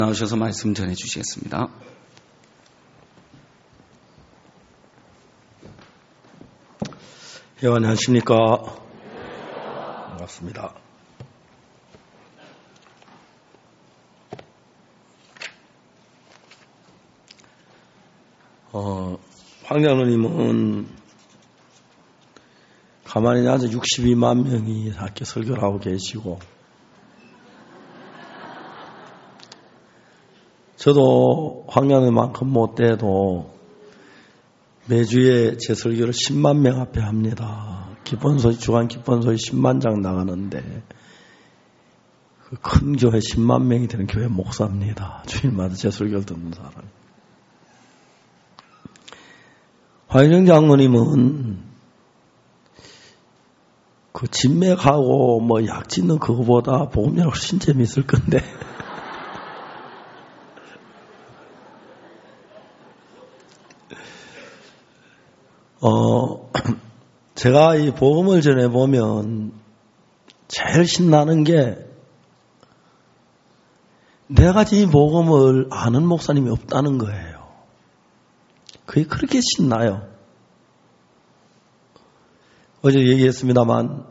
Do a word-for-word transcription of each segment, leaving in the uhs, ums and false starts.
나오셔서 말씀 전해 주시겠습니다. 예, 안녕하십니까. 반갑습니다. 어, 황장로님은 가만히 앉아 육십이만 명이 학교 설교를 하고 계시고, 저도 황장로님만큼 못돼도 매주에 제 설교를 십만 명 앞에 합니다. 기본소위, 주간 기본소위 십만 장 나가는데, 그 큰 교회 십만 명이 되는 교회 목사입니다. 주일마다 제 설교를 듣는 사람. 화인영 장로님은 그 진맥하고 뭐 약 짓는 그거보다 복음이 훨씬 재미있을 건데. 어, 제가 이 복음을 전해보면 제일 신나는 게 내가 이 복음을 아는 목사님이 없다는 거예요. 그게 그렇게 신나요. 어제 얘기했습니다만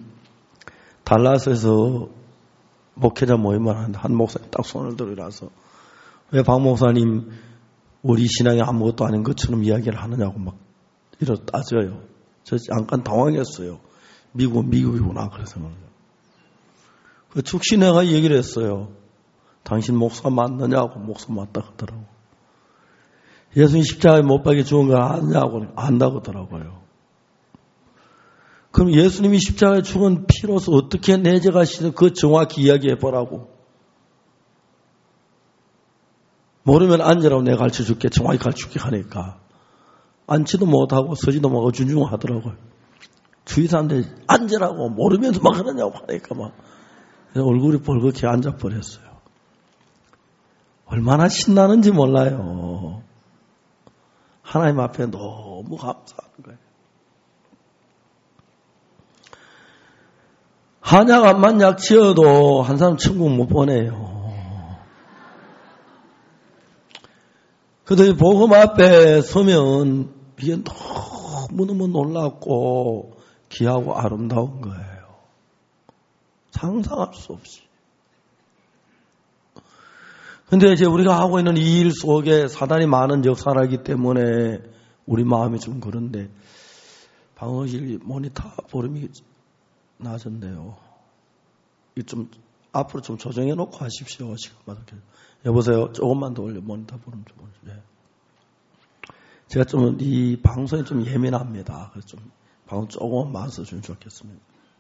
달라스에서 목회자 모임을 하는데 한 목사님 딱 손을 들어 일어나서 왜 박 목사님 우리 신앙이 아무것도 아닌 것처럼 이야기를 하느냐고 막 이러 따져요. 저 잠깐 당황했어요. 미국, 미국이구나. 그래서. 그 축신회가 얘기를 했어요. 당신 목사 맞느냐고. 목사 맞다 그러더라고. 예수님 십자가에 못 박혀 죽은 걸 아냐고. 안다고 하더라고요. 그럼 예수님이 십자가에 죽은 피로서 어떻게 내 죄가 씻어 그 정확히 이야기해 보라고. 모르면 앉으라고 내가 가르쳐 줄게. 정확히 가르쳐 줄게 하니까. 앉지도 못하고 서지도 못하고 준중하더라고요. 주위 사람들이 앉으라고 모르면서 막 그러냐고 하니까 막 얼굴이 벌겋게 앉아버렸어요. 얼마나 신나는지 몰라요. 하나님 앞에 너무 감사한 거예요. 한약 암만 약 지어도 한 사람 천국 못 보내요. 그래도 이 복음 앞에 서면 이게 너무너무 놀랍고 귀하고 아름다운 거예요. 상상할 수 없이. 근데 이제 우리가 하고 있는 이 일 속에 사단이 많은 역사를 하기 때문에 우리 마음이 좀 그런데 방어실 모니터 보름이 낮은데요. 이 좀 앞으로 좀 조정해 놓고 하십시오. 시간마다. 여보세요. 조금만 더 올려. 모니터 보름 좀 올려. 네. 제가 좀 이 방송에 좀 예민합니다. 그래서 좀 방송 조금만 써주면 좋겠습니다.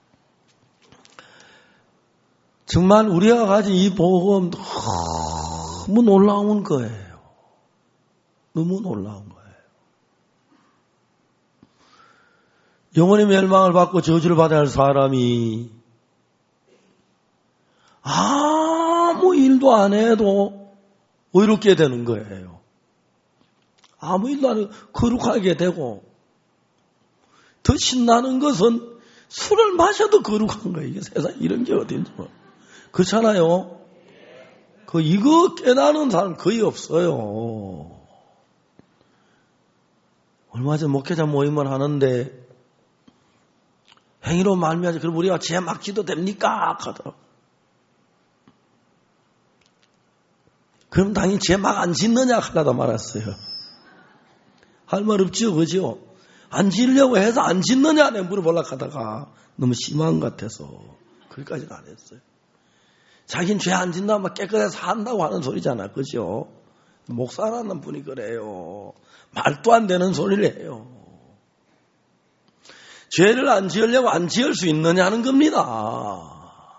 정말 우리가 가진 이 복음 너무 놀라운 거예요. 너무 놀라운 거예요. 영원히 멸망을 받고 저주를 받아야 할 사람이 아무 일도 안 해도 의롭게 되는 거예요. 아무 일도 안 해도 거룩하게 되고, 더 신나는 것은 술을 마셔도 거룩한 거예요. 이게 세상에 이런 게 어딘지 뭐. 그렇잖아요. 그 이거 깨닫는 사람 거의 없어요. 얼마 전 목회자 모임을 하는데 행위로 말미암아 그럼 우리가 죄 막지도 됩니까? 하더라고. 그럼 당연히 죄 막 안 짓느냐 하려다 말았어요. 할 말 없지요, 그죠? 안 짓려고 해서 안 짓느냐 내 물어보려고 하다가 너무 심한 것 같아서 거기까지는 안 했어요. 자기는 죄 안 짓나 막 깨끗해서 한다고 하는 소리잖아, 그죠? 목사라는 분이 그래요. 말도 안 되는 소리를 해요. 죄를 안 지으려고 안 지을 수 있느냐는 겁니다.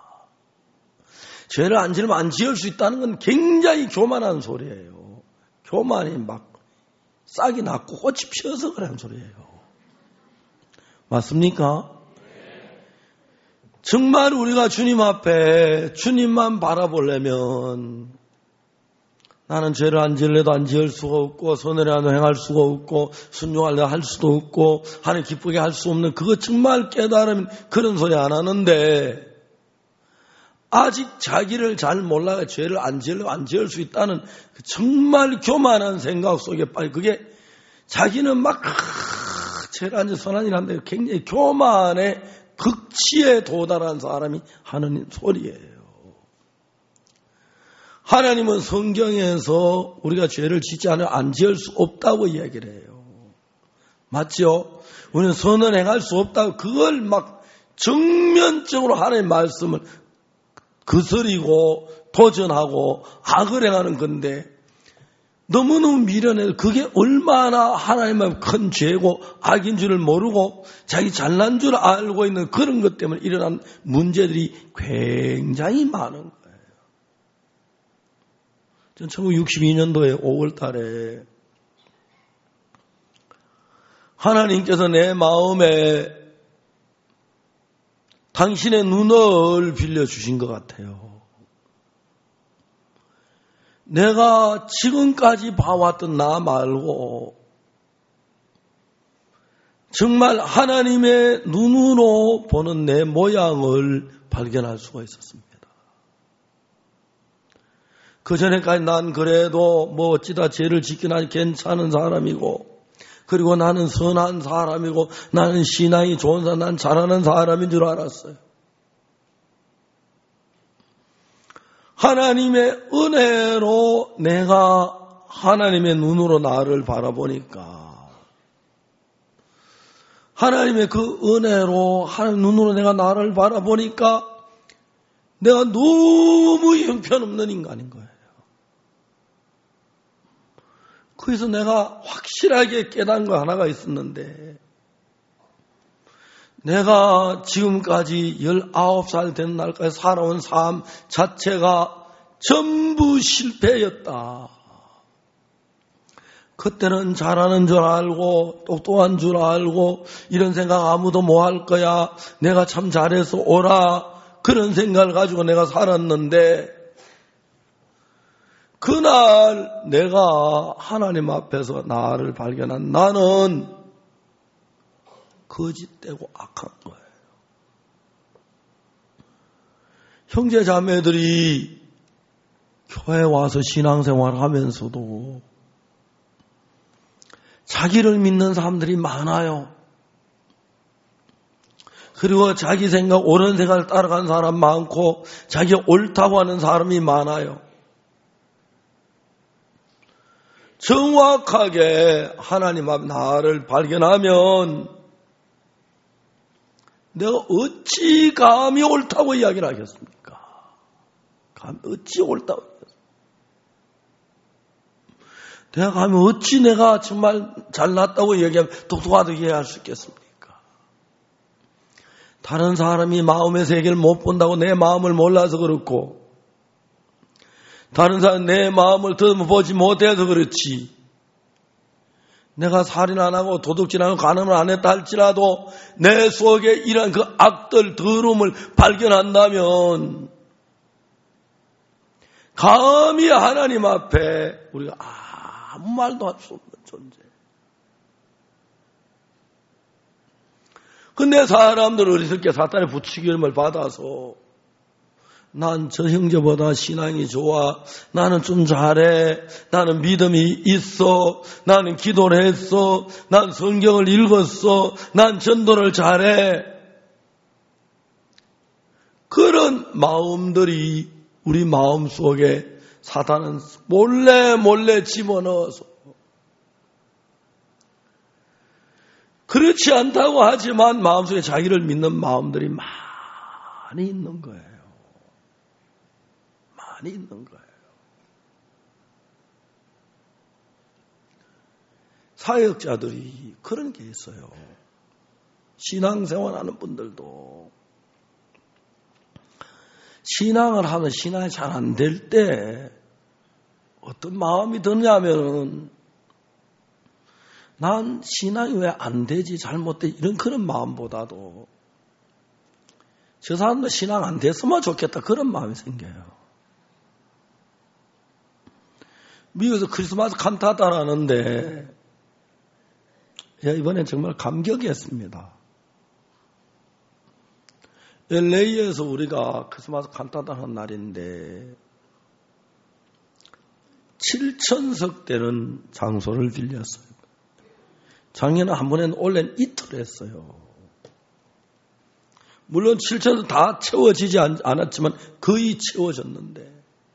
죄를 안 지으면 안 지을 수 있다는 건 굉장히 교만한 소리예요. 교만이 막 싹이 났고 꽃이 피어서 그러는 소리예요. 맞습니까? 정말 우리가 주님 앞에 주님만 바라보려면 나는 죄를 안 지으려도 안 지을 수가 없고 선을 행할 수가 없고 순종하려 할 수도 없고 하나님 기쁘게 할 수 없는 그거 정말 깨달으면 그런 소리 안 하는데 아직 자기를 잘 몰라가 죄를 안 지으려고 안 지을 수 있다는 정말 교만한 생각 속에 빠져. 그게 자기는 막 죄를 안 지어 선한 일 한다. 굉장히 교만의 극치에 도달한 사람이 하는 소리예요. 하나님은 성경에서 우리가 죄를 짓지 않으면 안 지을 수 없다고 이야기를 해요. 맞죠? 우리는 선을 행할 수 없다고 그걸 막 정면적으로 하나님의 말씀을 거스리고 도전하고 악을 행하는 건데 너무너무 미련해서 그게 얼마나 하나님의 큰 죄고 악인 줄을 모르고 자기 잘난 줄 알고 있는 그런 것 때문에 일어난 문제들이 굉장히 많은 거예요. 전 천구백육십이 년도에 오월 달에 하나님께서 내 마음에 당신의 눈을 빌려주신 것 같아요. 내가 지금까지 봐왔던 나 말고 정말 하나님의 눈으로 보는 내 모양을 발견할 수가 있었습니다. 그전에까지 난 그래도 뭐 어찌다 죄를 짓긴 하지 괜찮은 사람이고 그리고 나는 선한 사람이고 나는 신앙이 좋은 사람, 난 잘하는 사람인 줄 알았어요. 하나님의 은혜로 내가 하나님의 눈으로 나를 바라보니까 하나님의 그 은혜로 하나님 눈으로 내가 나를 바라보니까 내가 너무 형편없는 인간인 거예요. 그래서 내가 확실하게 깨달은 거 하나가 있었는데 내가 지금까지 열아홉 살 된 날까지 살아온 삶 자체가 전부 실패였다. 그때는 잘하는 줄 알고 똑똑한 줄 알고 이런 생각 아무도 못 할 거야. 내가 참 잘해서 오라. 그런 생각을 가지고 내가 살았는데 그날 내가 하나님 앞에서 나를 발견한 나는 거짓되고 악한 거예요. 형제 자매들이 교회 와서 신앙생활 하면서도 자기를 믿는 사람들이 많아요. 그리고 자기 생각, 옳은 생각을 따라가는 사람 많고 자기가 옳다고 하는 사람이 많아요. 정확하게 하나님 앞 나를 발견하면 내가 어찌 감히 옳다고 이야기를 하겠습니까? 감히 어찌 옳다고 하겠습니까? 내가 감히 어찌 내가 정말 잘났다고 얘기하면 똑똑하다고 이해할 수 있겠습니까? 다른 사람이 마음의 세계를 못 본다고 내 마음을 몰라서 그렇고 다른 사람 내 마음을 보지 못해서 그렇지. 내가 살인 안 하고 도둑질 안 하고 간음을 안 했다 할지라도 내 속에 이런 그 악들 더러움을 발견한다면 감히 하나님 앞에 우리가 아무 말도 할 수 없는 존재. 근데 사람들 어리석게 사탄의 부추김을 받아서 난 저 형제보다 신앙이 좋아. 나는 좀 잘해. 나는 믿음이 있어. 나는 기도를 했어. 난 성경을 읽었어. 난 전도를 잘해. 그런 마음들이 우리 마음 속에 사탄은 몰래 몰래 집어넣어서 그렇지 않다고 하지만 마음속에 자기를 믿는 마음들이 많이 있는 거예요. 많이 있는 거예요. 사역자들이 그런 게 있어요. 신앙생활하는 분들도 신앙을 하면 신앙이 잘 안 될 때 어떤 마음이 드냐면은 난 신앙이 왜 안 되지 잘못돼 이런 그런 마음보다도 저 사람도 신앙 안 됐으면 좋겠다 그런 마음이 생겨요. 미국에서 크리스마스 칸타타를 하는데 이번엔 정말 감격이었습니다. 엘에이에서 우리가 크리스마스 칸타타 하는 날인데 칠천석 되는 장소를 빌렸어요. 작년에 한 번에는 올해는 이틀 했어요. 물론 칠천석 다 채워지지 않았지만 거의 채워졌는데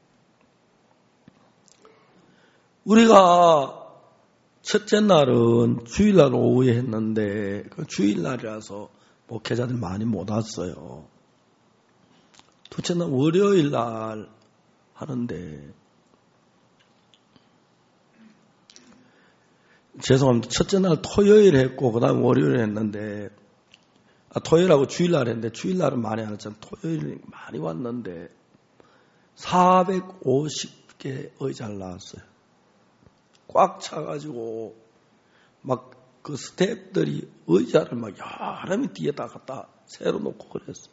우리가 첫째 날은 주일날 오후에 했는데 그 주일날이라서 목회자들 많이 못 왔어요. 둘째 날 월요일날 하는데 죄송합니다. 첫째 날 토요일 했고 그 다음 월요일 했는데 아, 토요일하고 주일날 했는데 주일날은 많이 안 왔잖아요. 토요일 많이 왔는데 사백오십 개 의자를 나왔어요. 꽉 차가지고 막 그 스태프들이 의자를 막 여러 명 뒤에다 갖다 새로 놓고 그랬어요.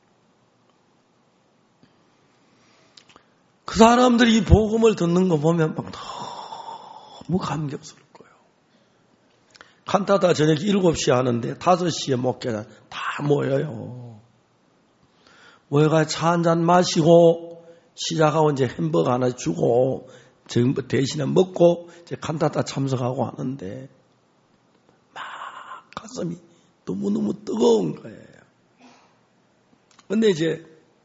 그 사람들이 이 복음을 듣는 거 보면 막 너무 감격스러울 거예요. 칸타타 저녁 일곱 시에 하는데 다섯 시에 목회자 다 모여요. 모여가 차 한잔 마시고 시작하고 이제 햄버거 하나 주고 대신에 먹고 이제 칸타타 참석하고 하는데 막 가슴이 너무너무 뜨거운 거예요. 근데 이제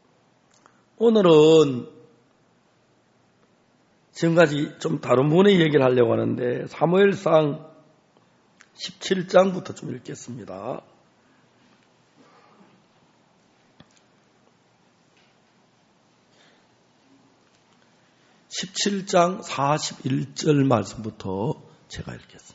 오늘은 지금까지 좀 다른 부분의 얘기를 하려고 하는데 사무엘상 십칠 장부터 좀 읽겠습니다. 십칠 장 사십일 절 말씀부터 제가 읽겠습니다.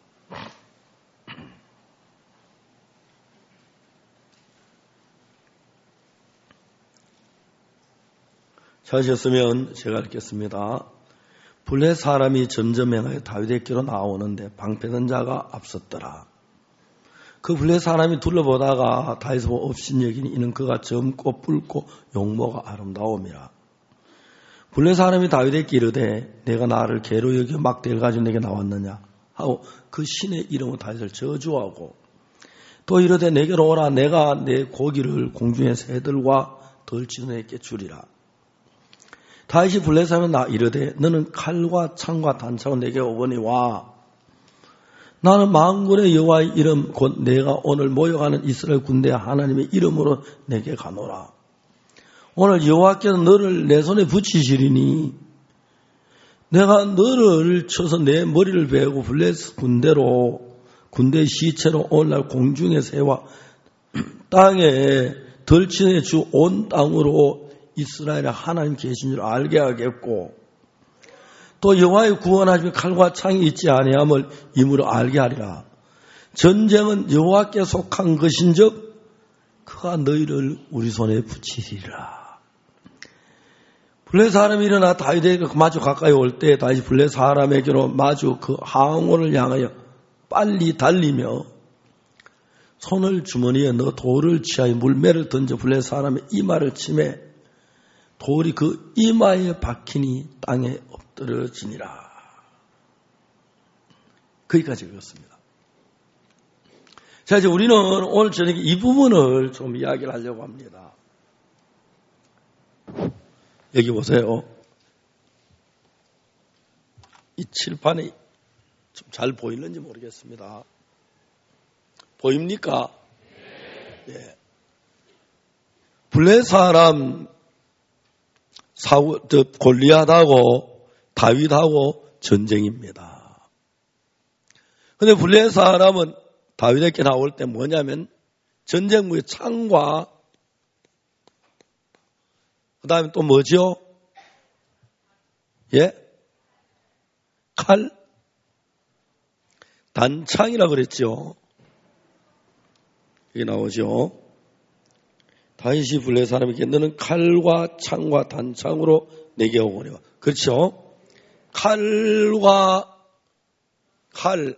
찾으셨으면 제가 읽겠습니다. 블레 사람이 점점 행하여 다윗에게로 나오는데 방패든 자가 앞섰더라. 그 블레 사람이 둘러보다가 다윗을 보고 업신여기니 이는 그가 젊고 붉고 용모가 아름다움이라. 블레 사람이 다윗에게 이르되 내가 나를 개로 여겨 막대를 가지고 내게 나왔느냐 하고 그 신의 이름으로 다윗을 저주하고 또 이르되 내게로 오라 내가 내 고기를 공중의 새들과 덜치는에게 주리라. 다윗이 블레 사람이 나 이르되 너는 칼과 창과 단창을 내게 오거니와 나는 만군의 여호와의 이름 곧 내가 오늘 모여가는 이스라엘 군대 하나님의 이름으로 내게 가노라. 오늘 여호와께서 너를 내 손에 붙이시리니 내가 너를 쳐서 내 머리를 베고 블레 군대로 군대의 시체로 오늘날 공중의 새와 땅에 덜친해 주 온 땅으로 이스라엘에 하나님 계신 줄 알게 하겠고 또 여호와의 구원하심이 칼과 창이 있지 아니함을 임으로 알게 하리라. 전쟁은 여호와께 속한 것인즉 그가 너희를 우리 손에 붙이리라. 블레 사람이 일어나 다윗에게 마주 가까이 올 때 다윗이 블레 사람에게로 마주 그 항원을 향하여 빨리 달리며 손을 주머니에 넣어 돌을 취하여 물매를 던져 블레 사람의 이마를 치매 돌이 그 이마에 박히니 땅에 엎드러지니라. 거기까지 읽었습니다. 자, 이제 우리는 오늘 저녁에 이 부분을 좀 이야기를 하려고 합니다. 여기 보세요. 이 칠판이 좀 잘 보이는지 모르겠습니다. 보입니까? 예. 블레 사람 사우, 저, 골리앗하고 다윗하고 전쟁입니다. 근데 블레 사람은 다윗에게 나올 때 뭐냐면 전쟁무의 창과 그 다음에 또 뭐죠? 예? 칼? 단창이라 그랬죠. 여기 나오죠. 다윗이 블레 사람에게 너는 칼과 창과 단창으로 내게 오거니와. 그렇죠? 칼과 칼,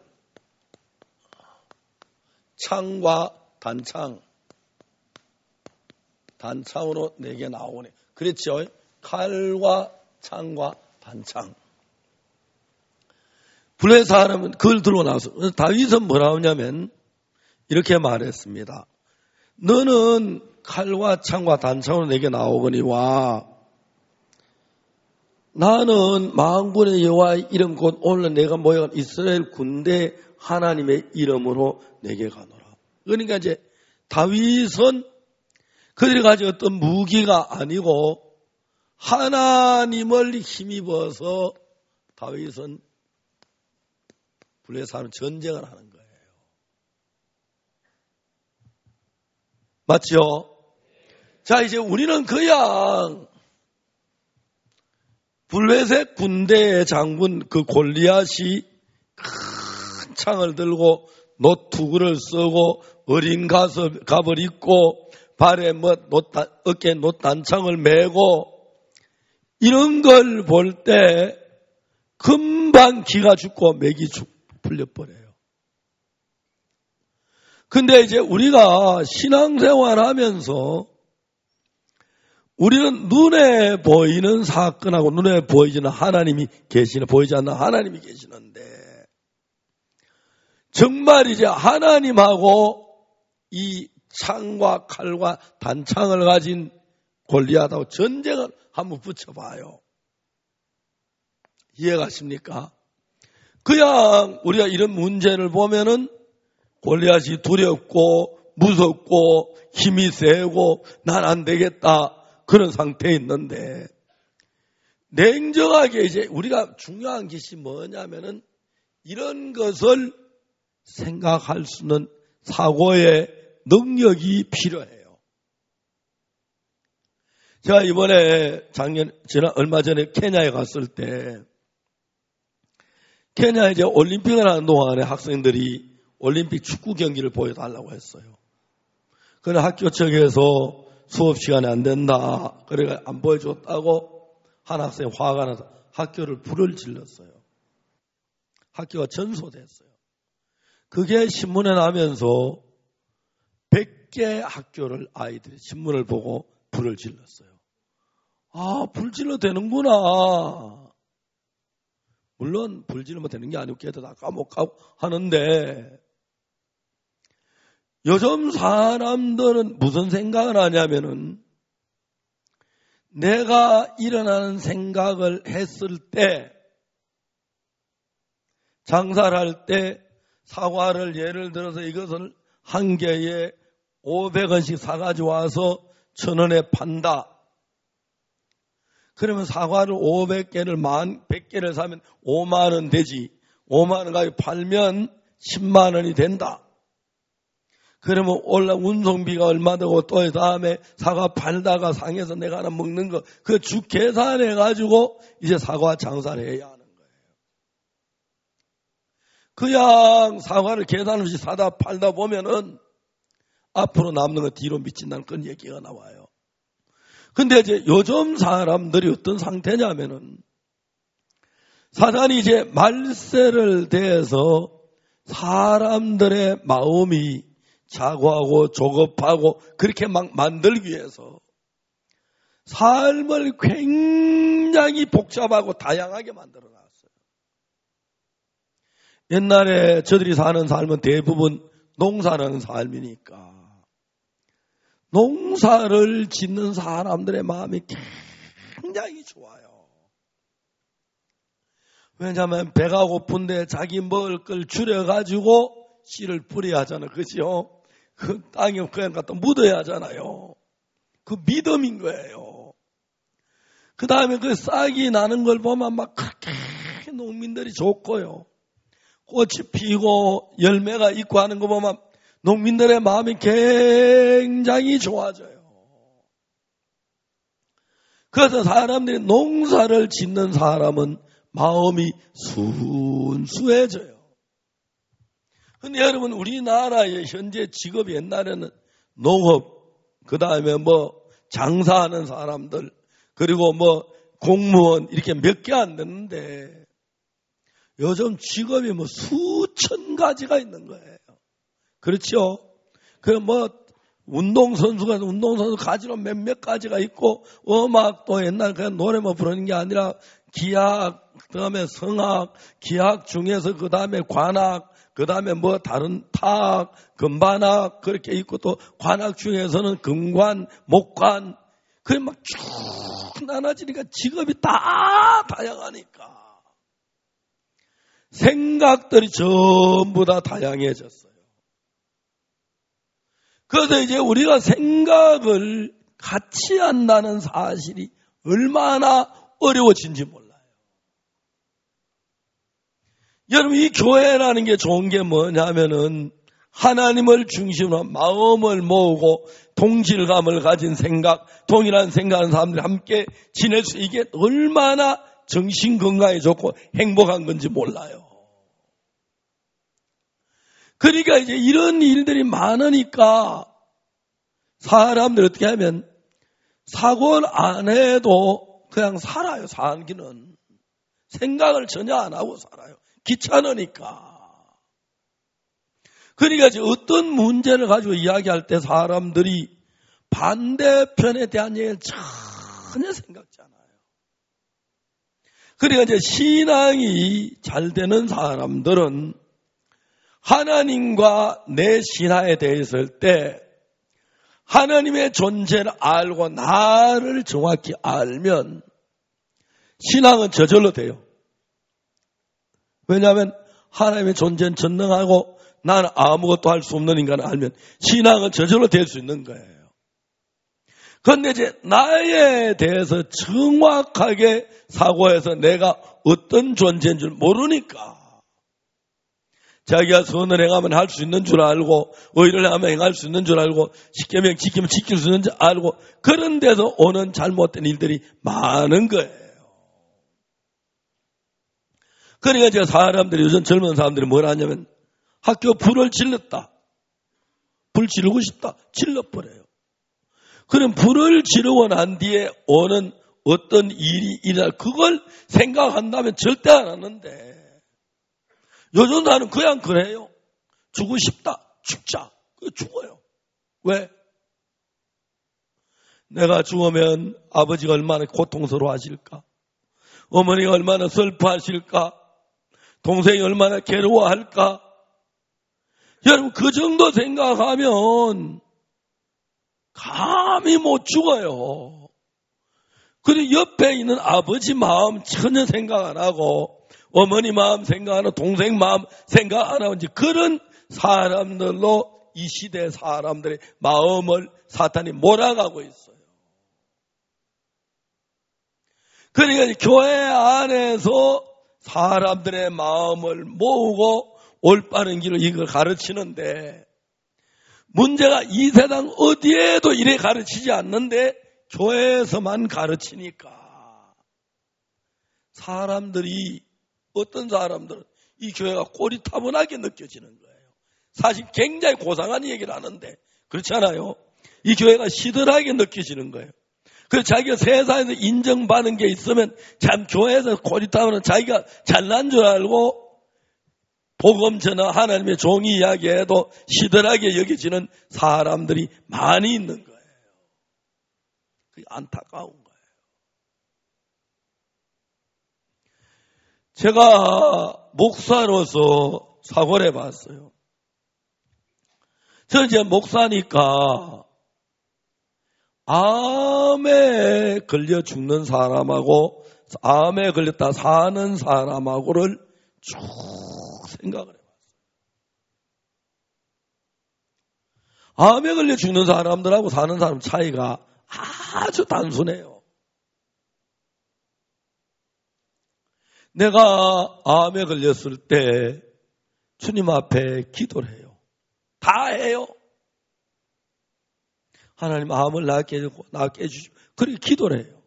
창과 단창, 단창으로 내게 나오네. 그렇죠? 칼과 창과 단창. 블레 사람은 그걸 들고 나서 다윗은 뭐라 하냐면 이렇게 말했습니다. 너는 칼과 창과 단창으로 내게 나오거니와 나는 만군의 여호와의 이름 곧 오늘 내가 모여간 이스라엘 군대 하나님의 이름으로 내게 가노라. 그러니까 이제 다윗은 그들이 가진 어떤 무기가 아니고 하나님을 힘입어서 다윗은 블레셋하는 전쟁을 하는 거예요. 맞죠? 자, 이제 우리는 그냥 블레셋 군대의 장군 그 골리앗이 큰 창을 들고 노투구를 쓰고 어린 가섭, 갑을 입고 발에 뭐 노단, 어깨에 노단창을 메고 이런 걸 볼 때 금방 기가 죽고 맥이 죽, 풀려버려요. 근데 이제 우리가 신앙생활 하면서 우리는 눈에 보이는 사건하고 눈에 보이지는 하나님이 계시는, 보이지 않는 하나님이 계시는데, 정말 이제 하나님하고 이 창과 칼과 단창을 가진 골리앗하고 전쟁을 한번 붙여봐요. 이해가십니까? 그냥 우리가 이런 문제를 보면은 골리앗이 두렵고 무섭고 힘이 세고 난 안 되겠다. 그런 상태에 있는데, 냉정하게 이제 우리가 중요한 것이 뭐냐면은 이런 것을 생각할 수 있는 사고의 능력이 필요해요. 제가 이번에 작년, 지난, 얼마 전에 케냐에 갔을 때, 케냐에 이제 올림픽을 하는 동안에 학생들이 올림픽 축구 경기를 보여달라고 했어요. 그래 학교 측에서 수업 시간에 안 된다. 그래가 안 보여줬다고 한 학생이 화가 나서 학교를 불을 질렀어요. 학교가 전소됐어요. 그게 신문에 나면서 백 개 학교를 아이들이 신문을 보고 불을 질렀어요. 아, 불 질러 되는구나. 물론 불 지르면 되는 게 아니고 걔도 다 감옥 가고 하는데, 요즘 사람들은 무슨 생각을 하냐면은 내가 일어나는 생각을 했을 때, 장사를 할 때 사과를 예를 들어서 이것을 한 개에 오백 원씩 사가지고 와서 천 원에 판다. 그러면 사과를 오백 개를 만, 백 개를 사면 오만 원 되지. 오만 원 가지고 팔면 십만 원이 된다. 그러면 올라 운송비가 얼마 되고 또 다음에 사과 팔다가 상해서 내가 하나 먹는 거, 그 주 계산해가지고 이제 사과 장사를 해야 하는 거예요. 그냥 사과를 계산 없이 사다 팔다 보면은 앞으로 남는 거 뒤로 미친다는 그런 얘기가 나와요. 근데 이제 요즘 사람들이 어떤 상태냐면은 사단이 이제 말세를 대해서 사람들의 마음이 자고하고 조급하고 그렇게 막 만들기 위해서 삶을 굉장히 복잡하고 다양하게 만들어 놨어요. 옛날에 저들이 사는 삶은 대부분 농사라는 삶이니까 농사를 짓는 사람들의 마음이 굉장히 좋아요. 왜냐하면 배가 고픈데 자기 먹을 걸 줄여가지고 씨를 뿌려야 하잖아요. 그죠? 그 땅에 그냥 갖다 묻어야 하잖아요. 그 믿음인 거예요. 그 다음에 그 싹이 나는 걸 보면 막 그렇게 농민들이 좋고요. 꽃이 피고 열매가 있고 하는 거 보면 농민들의 마음이 굉장히 좋아져요. 그래서 사람들이 농사를 짓는 사람은 마음이 순수해져요. 근데 여러분, 우리나라의 현재 직업이 옛날에는 농업, 그 다음에 뭐 장사하는 사람들, 그리고 뭐 공무원 이렇게 몇 개 안 됐는데 요즘 직업이 뭐 수천 가지가 있는 거예요. 그렇죠? 그 뭐 운동선수가 운동선수 가지로 몇몇 가지가 있고, 음악도 옛날 그냥 노래만 부르는 게 아니라 기악, 그 다음에 성악, 기악 중에서 그 다음에 관악, 그 그 다음에 뭐 다른 탁, 금반학 그렇게 있고 또 관학 중에서는 금관, 목관 그게 막 쭉 나눠지니까 직업이 다 다양하니까 생각들이 전부 다 다양해졌어요. 그래서 이제 우리가 생각을 같이 한다는 사실이 얼마나 어려워진지 몰라요. 여러분, 이 교회라는 게 좋은 게 뭐냐면은 하나님을 중심으로 마음을 모으고 동질감을 가진 생각, 동일한 생각하는 사람들이 함께 지낼 수 이게 얼마나 정신 건강에 좋고 행복한 건지 몰라요. 그러니까 이제 이런 일들이 많으니까 사람들이 어떻게 하면 사고를 안 해도 그냥 살아요. 살기는. 생각을 전혀 안 하고 살아요. 귀찮으니까. 그러니까 이제 어떤 문제를 가지고 이야기할 때 사람들이 반대편에 대한 얘기를 전혀 생각지 않아요. 그러니까 이제 신앙이 잘 되는 사람들은 하나님과 내 신하에 대해서 할 때 하나님의 존재를 알고 나를 정확히 알면 신앙은 저절로 돼요. 왜냐하면 하나님의 존재는 전능하고 나는 아무것도 할 수 없는 인간을 알면 신앙은 저절로 될 수 있는 거예요. 그런데 이제 나에 대해서 정확하게 사고해서 내가 어떤 존재인 줄 모르니까 자기가 선을 행하면 할 수 있는 줄 알고 의를 행하면 행할 수 있는 줄 알고 십계명 지키면 지킬 수 있는 줄 알고 그런 데서 오는 잘못된 일들이 많은 거예요. 그러니까 이제 사람들이 요즘 젊은 사람들이 뭘 하냐면 학교 불을 질렀다. 불 지르고 싶다. 질러버려요. 그럼 불을 지르고 난 뒤에 오는 어떤 일이 일어날 그걸 생각한다면 절대 안 하는데 요즘 나는 그냥 그래요. 죽고 싶다. 죽자. 죽어요. 왜? 내가 죽으면 아버지가 얼마나 고통스러워하실까? 어머니가 얼마나 슬퍼하실까? 동생이 얼마나 괴로워할까? 여러분 그 정도 생각하면 감히 못 죽어요. 그리고 옆에 있는 아버지 마음 전혀 생각 안 하고 어머니 마음 생각 안 하고 동생 마음 생각 안 하고 이제 그런 사람들로 이 시대 사람들의 마음을 사탄이 몰아가고 있어요. 그러니까 교회 안에서 사람들의 마음을 모으고 올바른 길을 이걸 가르치는데 문제가 이 세상 어디에도 이래 가르치지 않는데 교회에서만 가르치니까 사람들이 어떤 사람들은 이 교회가 꼬리타분하게 느껴지는 거예요. 사실 굉장히 고상한 얘기를 하는데 그렇지 않아요? 이 교회가 시들하게 느껴지는 거예요. 그래서 자기가 세상에서 인정받는 게 있으면 참 교회에서 꼬리타분은 자기가 잘난 줄 알고 복음 전하 하나님의 종이 이야기해도 시들하게 여겨지는 사람들이 많이 있는 거예요. 그게 안타까운 거예요. 제가 목사로서 사고를 해봤어요. 저는 이제 목사니까 암에 걸려 죽는 사람하고 암에 걸렸다 사는 사람하고를 쭉 생각을 해봤어요. 암에 걸려 죽는 사람들하고 사는 사람 차이가 아주 단순해요. 내가 암에 걸렸을 때 주님 앞에 기도를 해요. 다 해요. 하나님 암을 낫게 해주고 낫게 해주시고 그렇게 기도를 해요.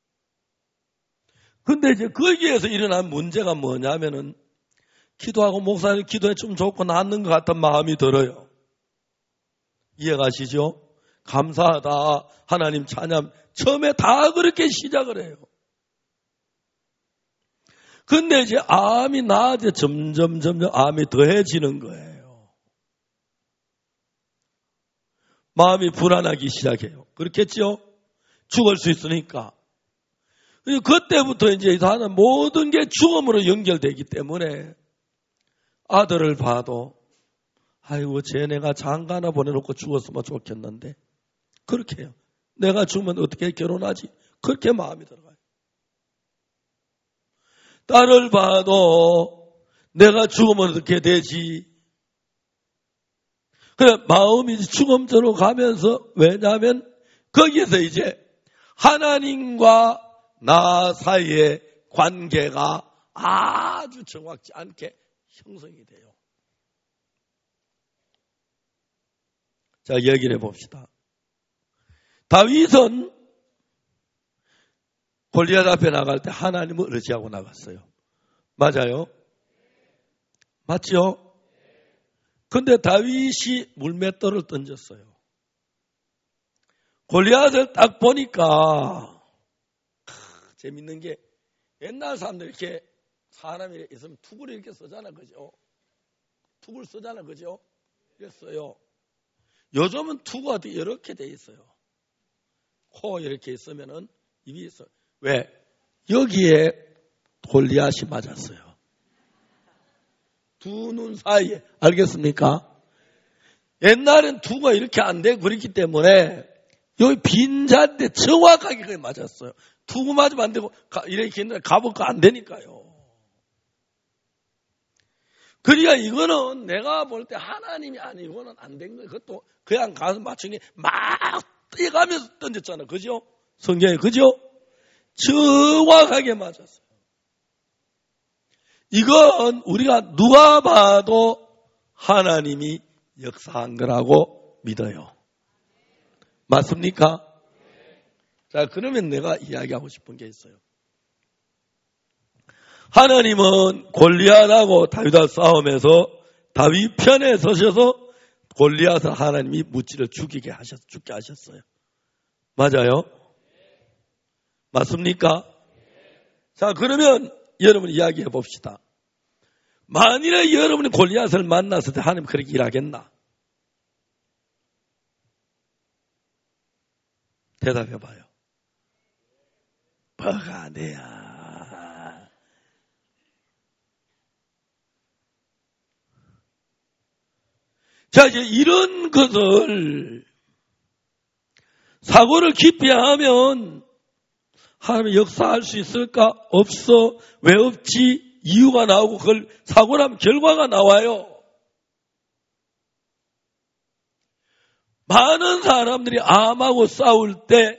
근데 이제 거기에서 일어난 문제가 뭐냐면은 기도하고 목사님 기도해 좀 좋고 낫는 것 같은 마음이 들어요. 이해가시죠? 감사하다. 하나님 찬양. 처음에 다 그렇게 시작을 해요. 근데 이제 암이 나아져 점점 점점 암이 더해지는 거예요. 마음이 불안하기 시작해요. 그렇겠죠? 죽을 수 있으니까. 그때부터 이제 하는 모든 게 죽음으로 연결되기 때문에 아들을 봐도 아이고 쟤 내가 장가 하나 보내놓고 죽었으면 좋겠는데 그렇게 해요. 내가 죽으면 어떻게 결혼하지? 그렇게 마음이 들어가요. 딸을 봐도 내가 죽으면 어떻게 되지? 그래 마음이 죽음으로 가면서 왜냐하면 거기에서 이제 하나님과 나 사이의 관계가 아주 정확지 않게 형성이 돼요. 자, 얘기를 해봅시다. 다윗은 골리앗 앞에 나갈 때 하나님을 의지하고 나갔어요. 맞아요? 맞죠? 근데 다윗이 물맷돌을 던졌어요. 골리앗을 딱 보니까 크, 재밌는 게 옛날 사람들 이렇게 사람이 있으면 툭을 이렇게 쓰잖아, 그죠? 툭을 쓰잖아, 그죠? 이랬어요. 요즘은 툭가 이렇게 돼 있어요. 코 이렇게 있으면은 입이 있어요. 왜? 여기에 골리앗이 맞았어요. 두 눈 사이에. 알겠습니까? 옛날엔 투가 이렇게 안 되고 그랬기 때문에 여기 빈자인데 정확하게 그게 맞았어요. 투구 맞으면 안 되고 이렇게 했는데 가볼까 안 되니까요. 그러니까 이거는 내가 볼 때 하나님이 아니고는 안 된 거예요. 그것도 그냥 가서 맞춘 게 막 뛰어가면서 던졌잖아요. 그죠? 성경에 그죠? 정확하게 맞았어요. 이건 우리가 누가 봐도 하나님이 역사한 거라고 믿어요. 맞습니까? 자, 그러면 내가 이야기하고 싶은 게 있어요. 하나님은 골리앗하고 다윗하고 싸움에서 다윗 편에 서셔서 골리앗을 하나님이 무찌를 죽이게 하셨, 죽게 하셨어요. 맞아요? 맞습니까? 자, 그러면 여러분 이야기해 봅시다. 만일에 여러분이 골리앗을 만났을 때 하나님 그렇게 일하겠나? 대답해 봐요. 뭐가 돼야. 자, 이제 이런 것을 사고를 깊이 하면 하나님이 역사할 수 있을까? 없어. 왜 없지? 이유가 나오고 그걸 사고를 하면 결과가 나와요. 많은 사람들이 암하고 싸울 때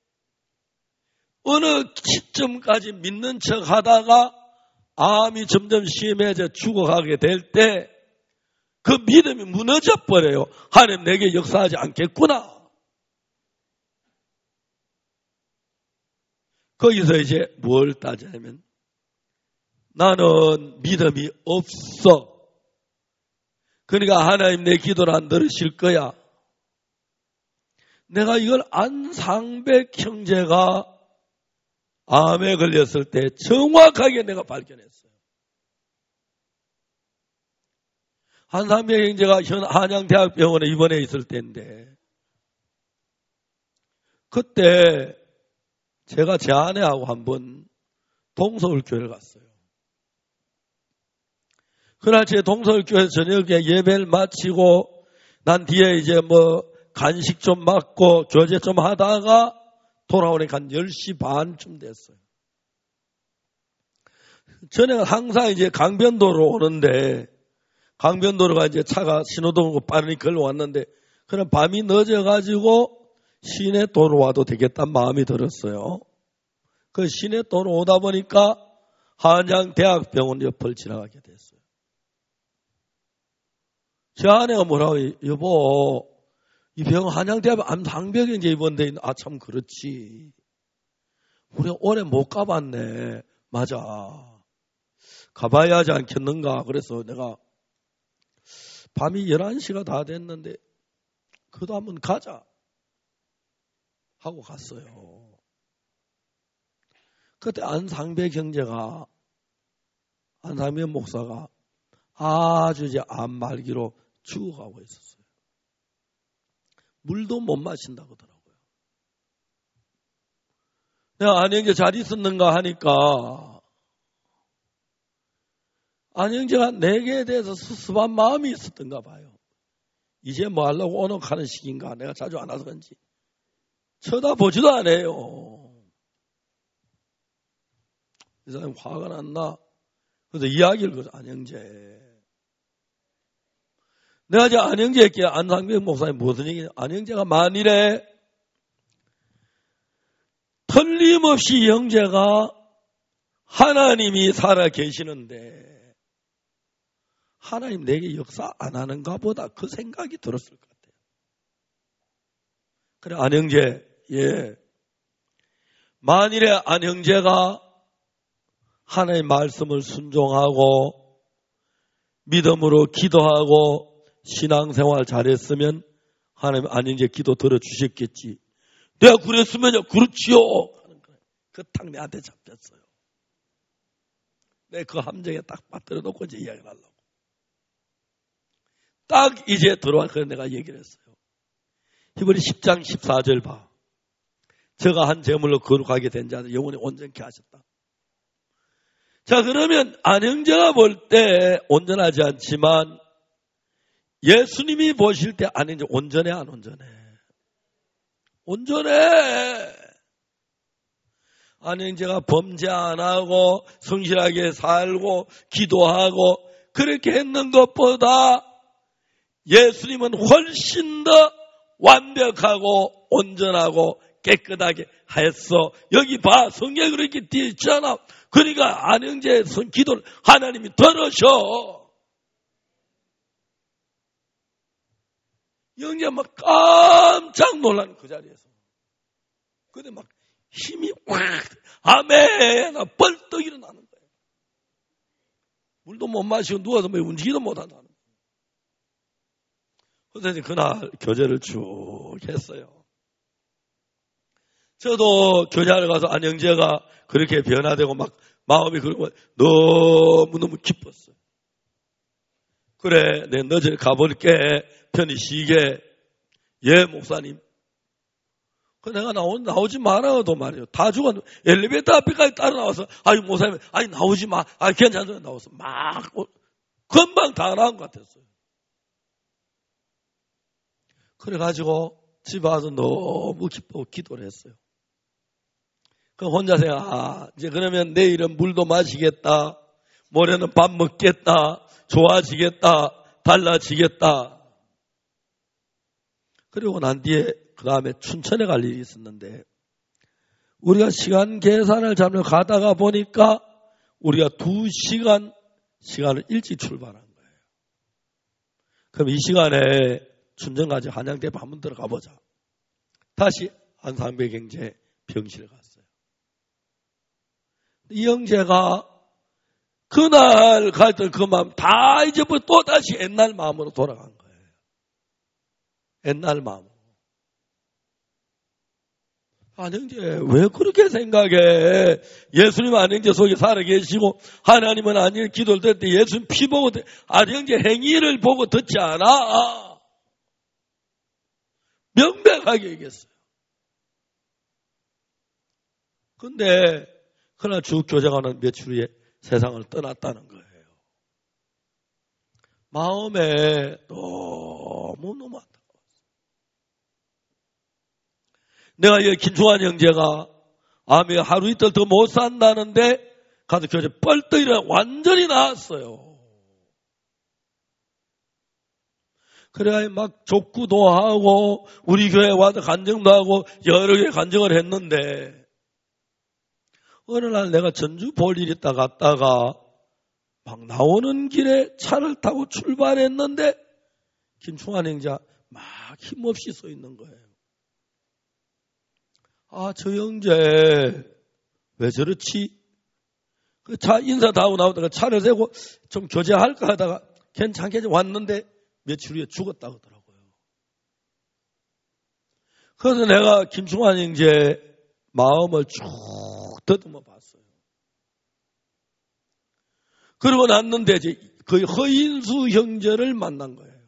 어느 시점까지 믿는 척 하다가 암이 점점 심해져 죽어가게 될 때 그 믿음이 무너져 버려요. 하나님 내게 역사하지 않겠구나. 거기서 이제 뭘 따지냐면 나는 믿음이 없어. 그러니까 하나님 내 기도를 안 들으실 거야. 내가 이걸 안상백 형제가 암에 걸렸을 때 정확하게 내가 발견했어요. 안상백 형제가 현 한양대학병원에 입원해 있을 때인데 그때 제가 제 아내하고 한번 동서울교회를 갔어요. 그날 제 동서울교회 저녁에 예배를 마치고 난 뒤에 이제 뭐 간식 좀 먹고 교제 좀 하다가 돌아오니까 한 열 시 반쯤 됐어요. 저는 항상 이제 강변도로 오는데 강변도로가 이제 차가 신호등 빠르니 걸로 왔는데 그냥 밤이 늦어가지고 시내 도로 와도 되겠다는 마음이 들었어요. 그 시내 도로 오다 보니까 한양대학병원 옆을 지나가게 됐어요. 제 아내가 뭐라고 여보 이 병원 한양대학병원 암상벽에 이제 입원돼 있는 아 참 그렇지. 우리가 오래 못 가봤네. 맞아. 가봐야 하지 않겠는가. 그래서 내가 밤이 열한 시가 다 됐는데 그도 한번 가자 하고 갔어요. 그때 안상배 형제가 안상배 목사가 아주 이제 암 말기로 죽어가고 있었어요. 물도 못 마신다고 하더라고요. 내가 안영재 잘 있었는가 하니까 안영재가 내게 대해서 섭섭한 마음이 있었던가 봐요. 이제 뭐 하려고 오넉하는 시기인가. 내가 자주 안 와서 그런지 쳐다보지도 않아요. 이 사람이 화가 났나? 그래서 이야기를 그래서 안영재. 내가 이제 안영재에게 안상백 목사님 무슨 얘기냐. 안영재가 만일에 틀림없이 영재가 하나님이 살아 계시는데 하나님 내게 역사 안 하는가 보다 그 생각이 들었을 것 같아요. 그래 안영재 예 만일에 안영재가 하나님의 말씀을 순종하고 믿음으로 기도하고 신앙생활 잘했으면 하나님 안영재 기도 들어주셨겠지. 내가 그랬으면요 그렇지요 하는 거예요. 그 딱 내한테 잡혔어요. 내 그 함정에 딱 빠뜨려 놓고 이제 이야기를 하려고. 딱 이제 들어와. 그래서 내가 얘기를 했어요. 히브리 십 장 십사 절 봐. 저가 한 제물로 거룩하게 된 자는 영원히 온전케 하셨다. 자 그러면 안영재가 볼 때 온전하지 않지만 예수님이 보실 때 안영재 온전해 안 온전해? 온전해. 안영재가 범죄 안 하고 성실하게 살고 기도하고 그렇게 했는 것보다 예수님은 훨씬 더 완벽하고 온전하고 깨끗하게 했어. 여기 봐. 성경에 그렇게 되어 있잖아. 그러니까 안영재의 기도를 하나님이 들으셔. 영재 막 깜짝 놀라는 그 자리에서. 근데 막 힘이 확, 아멘! 벌떡 일어나는 거예요. 물도 못 마시고 누워서 뭐 움직이도 못한다는 거예요. 그래서 그날 교제를 쭉 했어요. 저도 교제하러 가서 안영재가 그렇게 변화되고 막 마음이 그러고 너무너무 기뻤어요. 그래, 내 너절 가볼게. 편히 쉬게. 예, 목사님. 그 내가 나오, 나오지 말아도 말이에요. 다 죽었는데 엘리베이터 앞에까지 따라 나와서 아유 목사님 아니 나오지 마. 아 괜찮아요. 나와서 막 금방 다 나온 것 같았어요. 그래가지고 집에 와서 너무 기쁘고 기도를 했어요. 그럼 혼자 생각, 아, 이제 그러면 내일은 물도 마시겠다. 모레는 밥 먹겠다. 좋아지겠다. 달라지겠다. 그리고 난 뒤에 그 다음에 춘천에 갈 일이 있었는데 우리가 시간 계산을 잡으러 가다가 보니까 우리가 두 시간 시간을 일찍 출발한 거예요. 그럼 이 시간에 춘천까지 한양대 한번 들어가 보자. 다시 안상백경제 병실에 갔어요. 이 형제가 그날 갈 때 그 마음 다 잊어버리고 또 다시 옛날 마음으로 돌아간 거예요. 옛날 마음으로. 안영재 왜 그렇게 생각해? 예수님 안영재 속에 살아계시고 하나님은 안영재 기도를 들 때 예수님 피 보고 안영재 행위를 보고 듣지 않아. 명백하게 얘기했어요. 근데 그날 주 교제가는 며칠 후에 세상을 떠났다는 거예요. 마음에 너무너무 안타까웠어요. 내가 이 김충환 형제가 암이 하루 이틀 더 못 산다는데 가서 교제 뻘떡 일어나 완전히 나았어요. 그래야 막 족구도 하고 우리 교회 와서 간증도 하고 여러 개 간증을 했는데 어느 날 내가 전주 볼 일 있다 갔다가 막 나오는 길에 차를 타고 출발했는데 김충환 형제가 막 힘없이 서 있는 거예요. 아, 저 형제 왜 저렇지? 그 차 인사 다 하고 나오다가 차를 세고 좀 교제할까 하다가 괜찮게 왔는데 며칠 후에 죽었다고 하더라고요. 그래서 내가 김충환 형제 마음을 쭉 더듬어 봤어요. 그러고 났는데 이제 그 허인수 형제를 만난 거예요.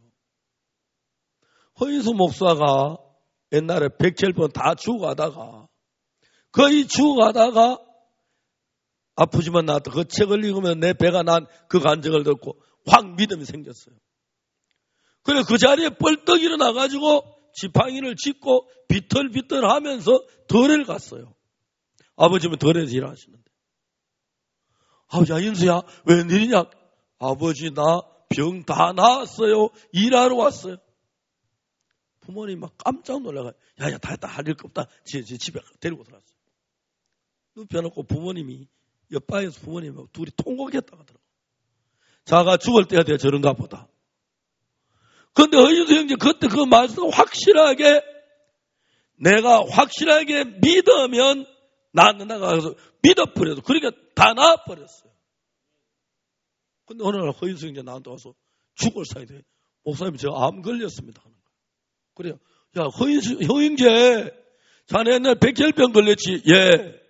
허인수 목사가 옛날에 백칠 번 다 죽어가다가 거의 죽어가다가 그 이 주에 와서 간증도 하고 여러 개 간증을 했는데 어느 날 내가 김충환 형제 마음을 쭉 더듬어 봤어요. 그러고 났는데 이제 그 허인수 형제를 만난 거예요. 허인수 목사가 옛날에 백칠 번 다 죽어가다가 거의 죽어가다가 그 이 주에 와서 간증도 하고 여러 개 간증을 했는데 아프지만 나왔다. 그 책을 읽으면 내 배가 난 그 간증을 듣고 확 믿음이 생겼어요. 그래 그 자리에 뻘떡 일어나가지고 지팡이를 짚고 비틀비틀 하면서 덜을 갔어요. 아버지는 덜에서 일하시는데. 아버지, 인수야, 웬일이냐? 아버지, 나 병 다 나았어요. 일하러 왔어요. 부모님 막 깜짝 놀라가요. 야, 야, 다 했다. 할 일 없다. 지, 지, 집에 데리고 들어갔어요. 눕혀놓고 부모님이, 옆방에서 부모님하고 둘이 통곡했다 하더라고요. 자가 죽을 때가 돼야 저런가 보다. 그런데 허인수 형제 그때 그 말씀을 확실하게, 내가 확실하게 믿으면 낫는다고 해서 믿어버려서, 그러니까 다 나아버렸어요. 근데 어느 날 허인수 형제 나한테 와서 죽을 사이 돼. 목사님, 제가 암 걸렸습니다. 하는 거예요. 그래요. 야, 허인수, 형제, 자네 옛날 백혈병 걸렸지? 예.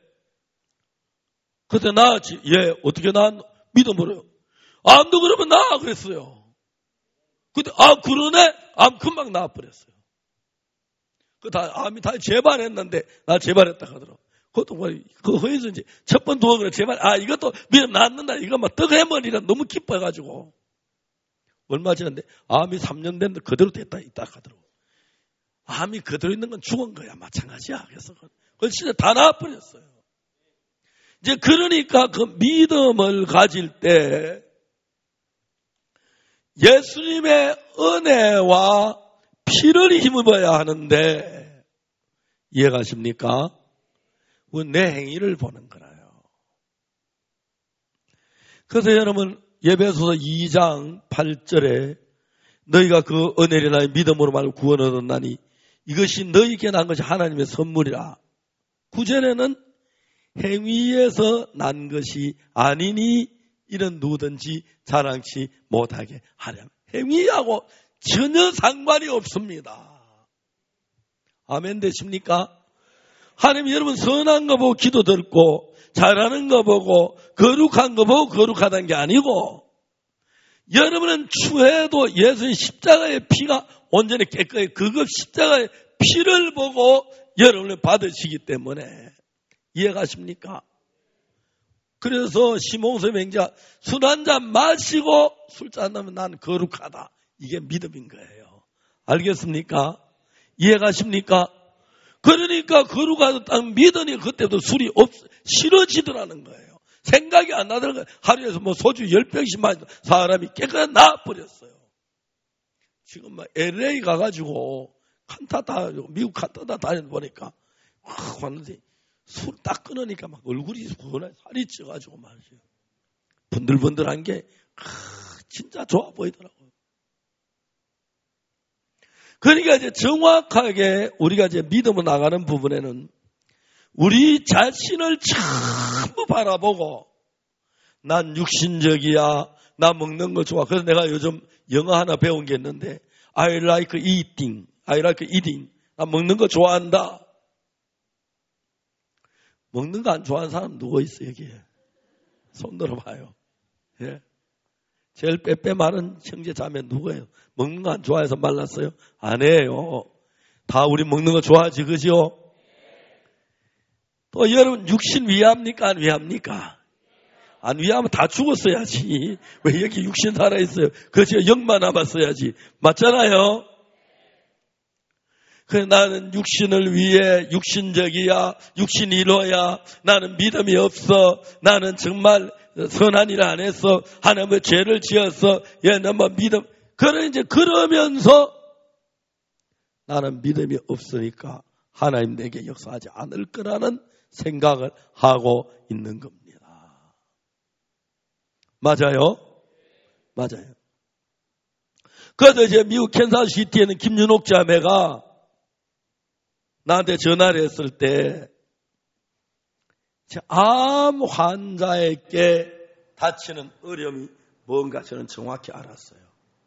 그때 나았지? 예. 어떻게 나았노? 믿어버려요. 암도 그러면 나아. 그랬어요. 근데, 아, 그러네? 암 금방 나아버렸어요. 그 다, 암이 다 재발했는데, 나 재발했다 하더라고. 그것도 뭐, 그 허인수 이제 첫 번, 두 번 그래, 재발, 아, 이것도 믿음 낫는다. 이거 막 떡해머니라 너무 기뻐해가지고. 얼마 지났는데, 암이 삼 년 됐는데 그대로 됐다, 있다 하더라고. 암이 그대로 있는 건 죽은 거야. 마찬가지야. 그래서, 그건 진짜 다 나아버렸어요. 이제 그러니까 그 믿음을 가질 때, 예수님의 은혜와 피를 힘입어야 하는데, 이해가십니까? 내 행위를 보는 거라요. 그래서 여러분, 에베소서 이 장 팔 절에 너희가 그 은혜를 나의 믿음으로 말고 구원을 얻었나니 이것이 너희에게 난 것이 하나님의 선물이라. 구 절에는 행위에서 난 것이 아니니 이런 누구든지 자랑치 못하게 하렴. 행위하고 전혀 상관이 없습니다. 아멘 되십니까? 하나님 여러분 선한 거 보고 기도 듣고 잘하는 거 보고 거룩한 거 보고 거룩하다는 게 아니고 여러분은 추해도 예수의 십자가의 피가 온전히 깨끗하게 그것 십자가의 피를 보고 여러분을 받으시기 때문에 이해가십니까? 그래서 시몬서 맹자 술 한 잔 마시고 술잔 안 나면 난 거룩하다. 이게 믿음인 거예요. 알겠습니까? 이해가십니까? 그러니까 거룩하다 딱 믿으니 그때도 술이 없, 싫어지더라는 거예요. 생각이 안 나더라는 거예요. 하루에서 뭐 소주 열 병씩 마시던 사람이 깨끗하게 나아버렸어요. 지금 막 엘에이 가가지고 칸타 다, 미국 칸타 다 다녀보니까, 아, 왔는데 술 딱 끊으니까 막 얼굴이 후원해 살이 쪄가지고 말이죠. 번들번들한 게, 아, 진짜 좋아 보이더라고요. 그러니까 이제 정확하게 우리가 이제 믿음으로 나가는 부분에는 우리 자신을 전부 바라보고 난 육신적이야. 나 먹는 거 좋아. 그래서 내가 요즘 영어 하나 배운 게 있는데 I like eating. I like eating. 나 먹는 거 좋아한다. 먹는 거 안 좋아하는 사람 누구 있어 여기에? 손 들어봐요. 예. 제일 빼빼 마른 형제 자매 누구예요? 먹는 거 안 좋아해서 말랐어요? 아니에요. 다 우리 먹는 거 좋아하지, 그죠? 또 여러분 육신 위합니까? 안 위합니까? 안 위하면 다 죽었어야지. 왜 이렇게 육신 살아있어요? 그저 영만 남았어야지. 맞잖아요? 그래 나는 육신을 위해 육신적이야. 육신이 이뤄야. 나는 믿음이 없어. 나는 정말 선한 일 안 했어. 하나님의 죄를 지었어. 예, 뭐 믿음. 그래 이제 그러면서 나는 믿음이 없으니까 하나님 내게 역사하지 않을 거라는 생각을 하고 있는 겁니다. 맞아요? 맞아요. 그래서 이제 미국 캔사스시티에 있는 김윤옥 자매가 나한테 전화를 했을 때 암 환자에게 닥치는 어려움이 뭔가 저는 정확히 알았어요.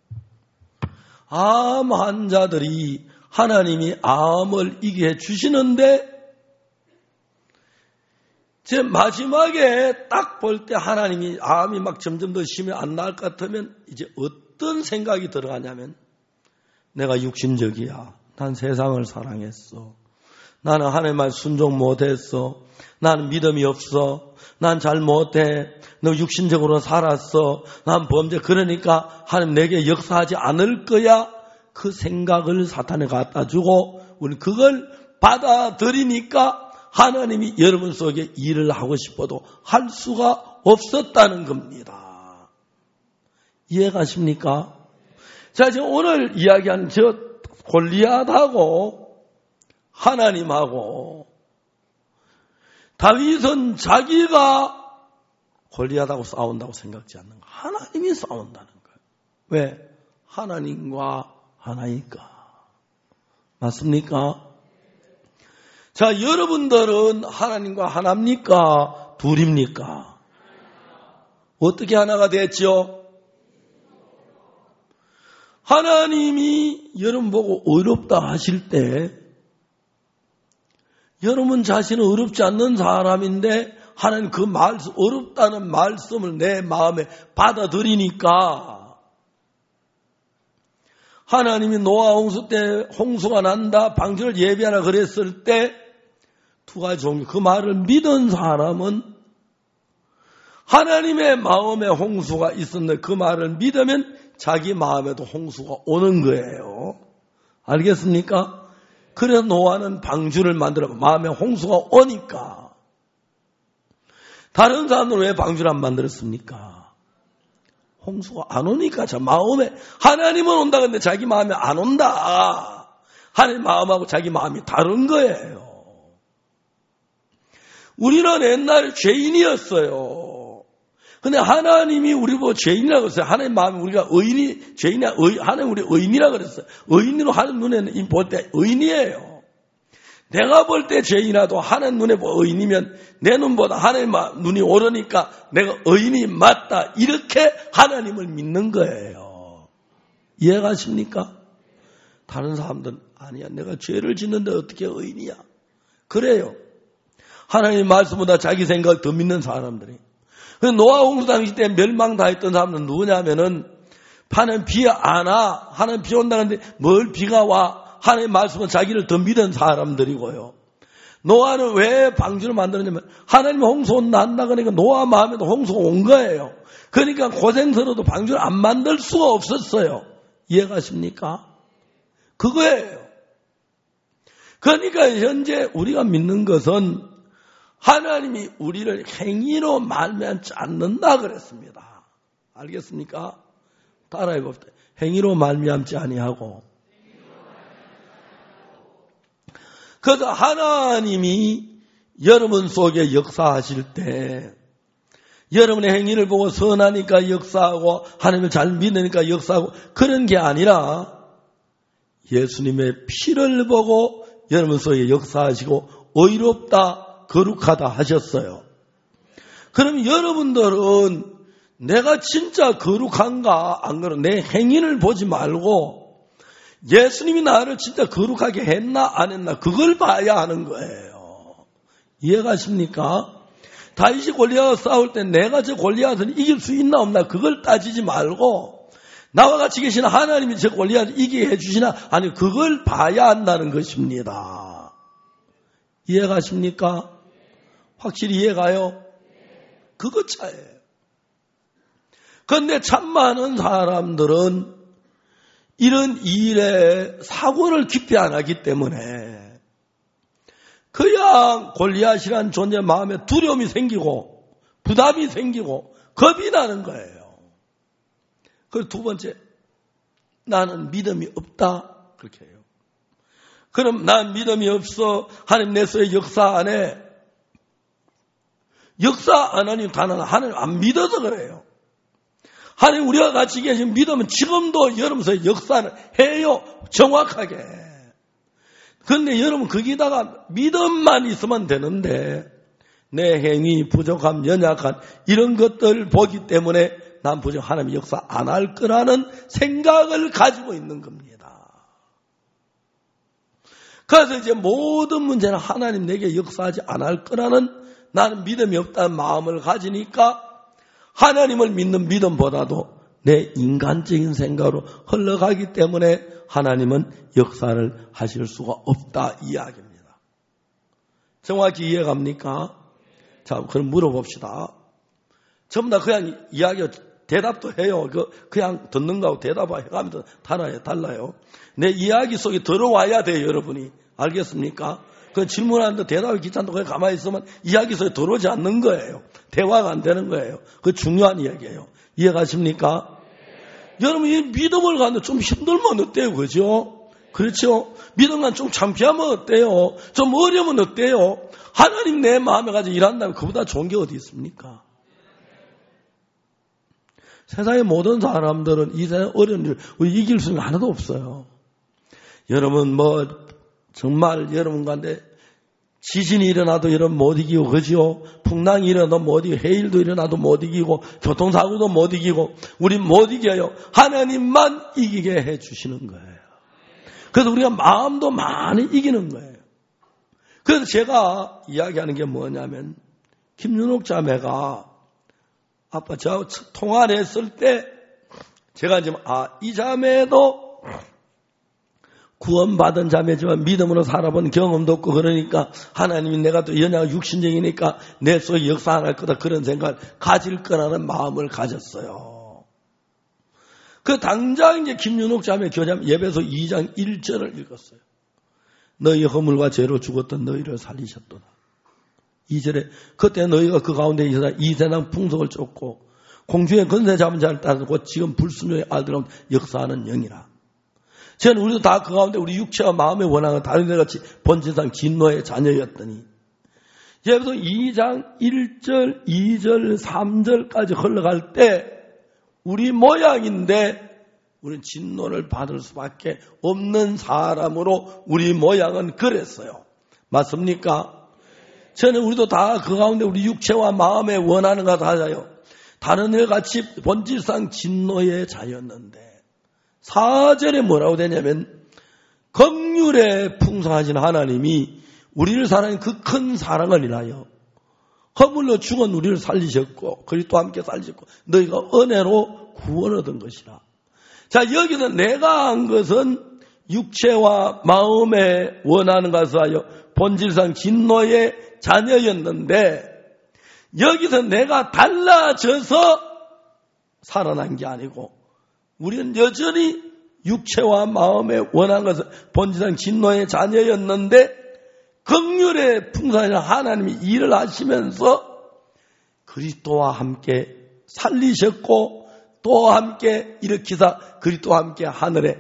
암 환자들이 하나님이 암을 이기게 해주시는데 제 마지막에 딱 볼 때 하나님이 암이 막 점점 더 심해 안 나을 것 같으면 이제 어떤 생각이 들어가냐면 내가 육신적이야. 난 세상을 사랑했어. 나는 하나님 말 순종 못했어. 나는 믿음이 없어. 난 잘 못해. 너 육신적으로 살았어. 난 범죄. 그러니까 하나님 내게 역사하지 않을 거야. 그 생각을 사탄에 갖다 주고 우리 그걸 받아들이니까 하나님이 여러분 속에 일을 하고 싶어도 할 수가 없었다는 겁니다. 이해가십니까? 자, 지금 오늘 이야기하는 저 골리앗하고 하나님하고 다윗은 자기가 골리앗하고 싸운다고 생각지 않는 거예요. 하나님이 싸운다는 거예요. 왜? 하나님과 하나니까. 맞습니까? 자, 여러분들은 하나님과 하나입니까? 둘입니까? 어떻게 하나가 됐죠? 하나님이 여러분 보고 어렵다 하실 때 여러분 자신은 어렵지 않는 사람인데 하나님 그 말씀, 어렵다는 말씀을 내 마음에 받아들이니까 하나님이 노아 홍수 때 홍수가 난다, 방주를 예비하라 그랬을 때 두 가지 종류, 그 말을 믿은 사람은 하나님의 마음에 홍수가 있었는데 그 말을 믿으면 자기 마음에도 홍수가 오는 거예요. 알겠습니까? 그래서 노아는 방주를 만들어 마음에 홍수가 오니까. 다른 사람들은 왜 방주를 안 만들었습니까? 홍수가 안 오니까 자 마음에 하나님은 온다 근데 자기 마음에 안 온다. 하나님 마음하고 자기 마음이 다른 거예요. 우리는 옛날에 죄인이었어요. 근데 하나님이 우리 보고 죄인이라고 했어요. 하나님 마음이 우리가 의인이, 죄인이야, 의, 하나님 우리 의인이라고 그랬어요. 의인으로 하나님 눈에는 볼 때 의인이에요. 내가 볼 때 죄인이라도 하나님 눈에 보고 의인이면 내 눈보다 하나님 눈이 오르니까 내가 의인이 맞다. 이렇게 하나님을 믿는 거예요. 이해가십니까? 다른 사람들은 아니야. 내가 죄를 짓는데 어떻게 의인이야? 그래요. 하나님 말씀보다 자기 생각을 더 믿는 사람들이. 노아 홍수 당시 때 멸망당했던 사람은 누구냐면은 하나님 비 안 와. 하나님 비 온다는데 뭘 비가 와. 하나님 말씀은 자기를 더 믿은 사람들이고요. 노아는 왜 방주를 만들었냐면 하나님 홍수 난다 그러니까 노아 마음에도 홍수가 온 거예요. 그러니까 고생스러워도 방주를 안 만들 수가 없었어요. 이해가십니까? 그거예요. 그러니까 현재 우리가 믿는 것은 하나님이 우리를 행위로 말미암지 않는다 그랬습니다. 알겠습니까? 따라해 봅시다. 행위로 말미암지 아니하고. 그래서 하나님이 여러분 속에 역사하실 때 여러분의 행위를 보고 선하니까 역사하고 하나님을 잘 믿으니까 역사하고 그런 게 아니라 예수님의 피를 보고 여러분 속에 역사하시고 의롭다 거룩하다 하셨어요. 그럼 여러분들은 내가 진짜 거룩한가 안 그런 내 행위를 보지 말고 예수님이 나를 진짜 거룩하게 했나 안 했나 그걸 봐야 하는 거예요. 이해가십니까? 다윗이 골리앗과 싸울 때 내가 저 골리앗을 이길 수 있나 없나 그걸 따지지 말고 나와 같이 계신 하나님이 저 골리앗을 이기게 해주시나 아니 그걸 봐야 한다는 것입니다. 이해가십니까? 확실히 이해가요? 그것 차예요. 그런데 참 많은 사람들은 이런 일에 사고를 깊이 안 하기 때문에 그냥 골리앗이란 존재 마음에 두려움이 생기고 부담이 생기고 겁이 나는 거예요. 그리고 두 번째, 나는 믿음이 없다. 그렇게 해요. 그럼 난 믿음이 없어. 하나님 내 속에 역사 안 해. 역사 안 하니 다는 하나님 안 믿어서 그래요. 하나님 우리가 같이 계신 믿음은 지금도 여러분 속에 역사를 해요. 정확하게. 그런데 여러분 거기다가 믿음만 있으면 되는데 내 행위, 부족함, 연약한 이런 것들 보기 때문에 난 부족 하나님 역사 안 할 거라는 생각을 가지고 있는 겁니다. 그래서 이제 모든 문제는 하나님 내게 역사하지 않을 거라는 나는 믿음이 없다는 마음을 가지니까 하나님을 믿는 믿음보다도 내 인간적인 생각으로 흘러가기 때문에 하나님은 역사를 하실 수가 없다 이야기입니다. 정확히 이해갑니까? 자, 그럼 물어봅시다. 전부 다 그냥 이야기, 대답도 해요. 그, 그냥 듣는 거하고 대답하고 해가면서 달라요, 달라요. 내 이야기 속에 들어와야 돼요, 여러분이. 알겠습니까? 그 질문하는데 대답이 귀찮다고 그냥 가만히 있으면 이야기 속에 들어오지 않는 거예요. 대화가 안 되는 거예요. 그 중요한 이야기예요. 이해가십니까? 여러분, 이 믿음을 갖는 좀 힘들면 어때요? 그죠? 그렇죠? 믿음만 좀 창피하면 어때요? 좀 어려우면 어때요? 하나님 내 마음에 가지고 일한다면 그보다 좋은 게 어디 있습니까? 세상의 모든 사람들은 이 세상 어려운 일, 우리 이길 수 있는 게 하나도 없어요. 여러분, 뭐, 정말 여러분 가운데 지진이 일어나도 여러분 못 이기고, 그죠? 풍랑이 일어나도 못 이기고, 해일도 일어나도 못 이기고, 교통사고도 못 이기고, 우리 못 이겨요. 하나님만 이기게 해 주시는 거예요. 그래서 우리가 마음도 많이 이기는 거예요. 그래서 제가 이야기하는 게 뭐냐면, 김윤옥 자매가 아빠 저하고 통화를 했을 때 제가 지금 아, 이 자매도 구원받은 자매지만 믿음으로 살아본 경험도 없고 그러니까 하나님이 내가 또 연약 육신적이니까 내 속에 역사 안 할 거다 그런 생각을 가질 거라는 마음을 가졌어요. 그 당장 이제 김윤옥 자매 교장 예배서 이 장 일 절을 읽었어요. 너희 허물과 죄로 죽었던 너희를 살리셨도다. 이 절에 그때 너희가 그 가운데 있어서 이 세상 풍속을 쫓고 공중의 권세 잡은 자를 따르고 지금 불순종의 아들처럼 역사하는 영이라. 저는 우리도 다 그 가운데 우리 육체와 마음의 원한은 다른 데같이 본질상 진노의 자녀였더니 예배서 이 장 일 절, 이 절, 삼 절까지 흘러갈 때 우리 모양인데 우리는 진노를 받을 수밖에 없는 사람으로 우리 모양은 그랬어요. 맞습니까? 저는 우리도 다 그 가운데 우리 육체와 마음에 원하는 것 같아요. 다른 애 같이 본질상 진노의 자였는데 사 절에 뭐라고 되냐면 긍휼에 풍성하신 하나님이 우리를 사랑하는 그 큰 사랑을 인하여 허물로 죽은 우리를 살리셨고 그리스도와 함께 살리셨고 너희가 은혜로 구원 얻은 것이라. 자, 여기서 내가 한 것은 육체와 마음에 원하는 것을 하여 본질상 진노의 자녀였는데 여기서 내가 달라져서 살아난 게 아니고 우리는 여전히 육체와 마음에 원하는 것을 본질상 진노의 자녀였는데 긍휼의 풍성하신 하나님이 일을 하시면서 그리스도와 함께 살리셨고 또 함께 일으키사 그리스도와 함께 하늘에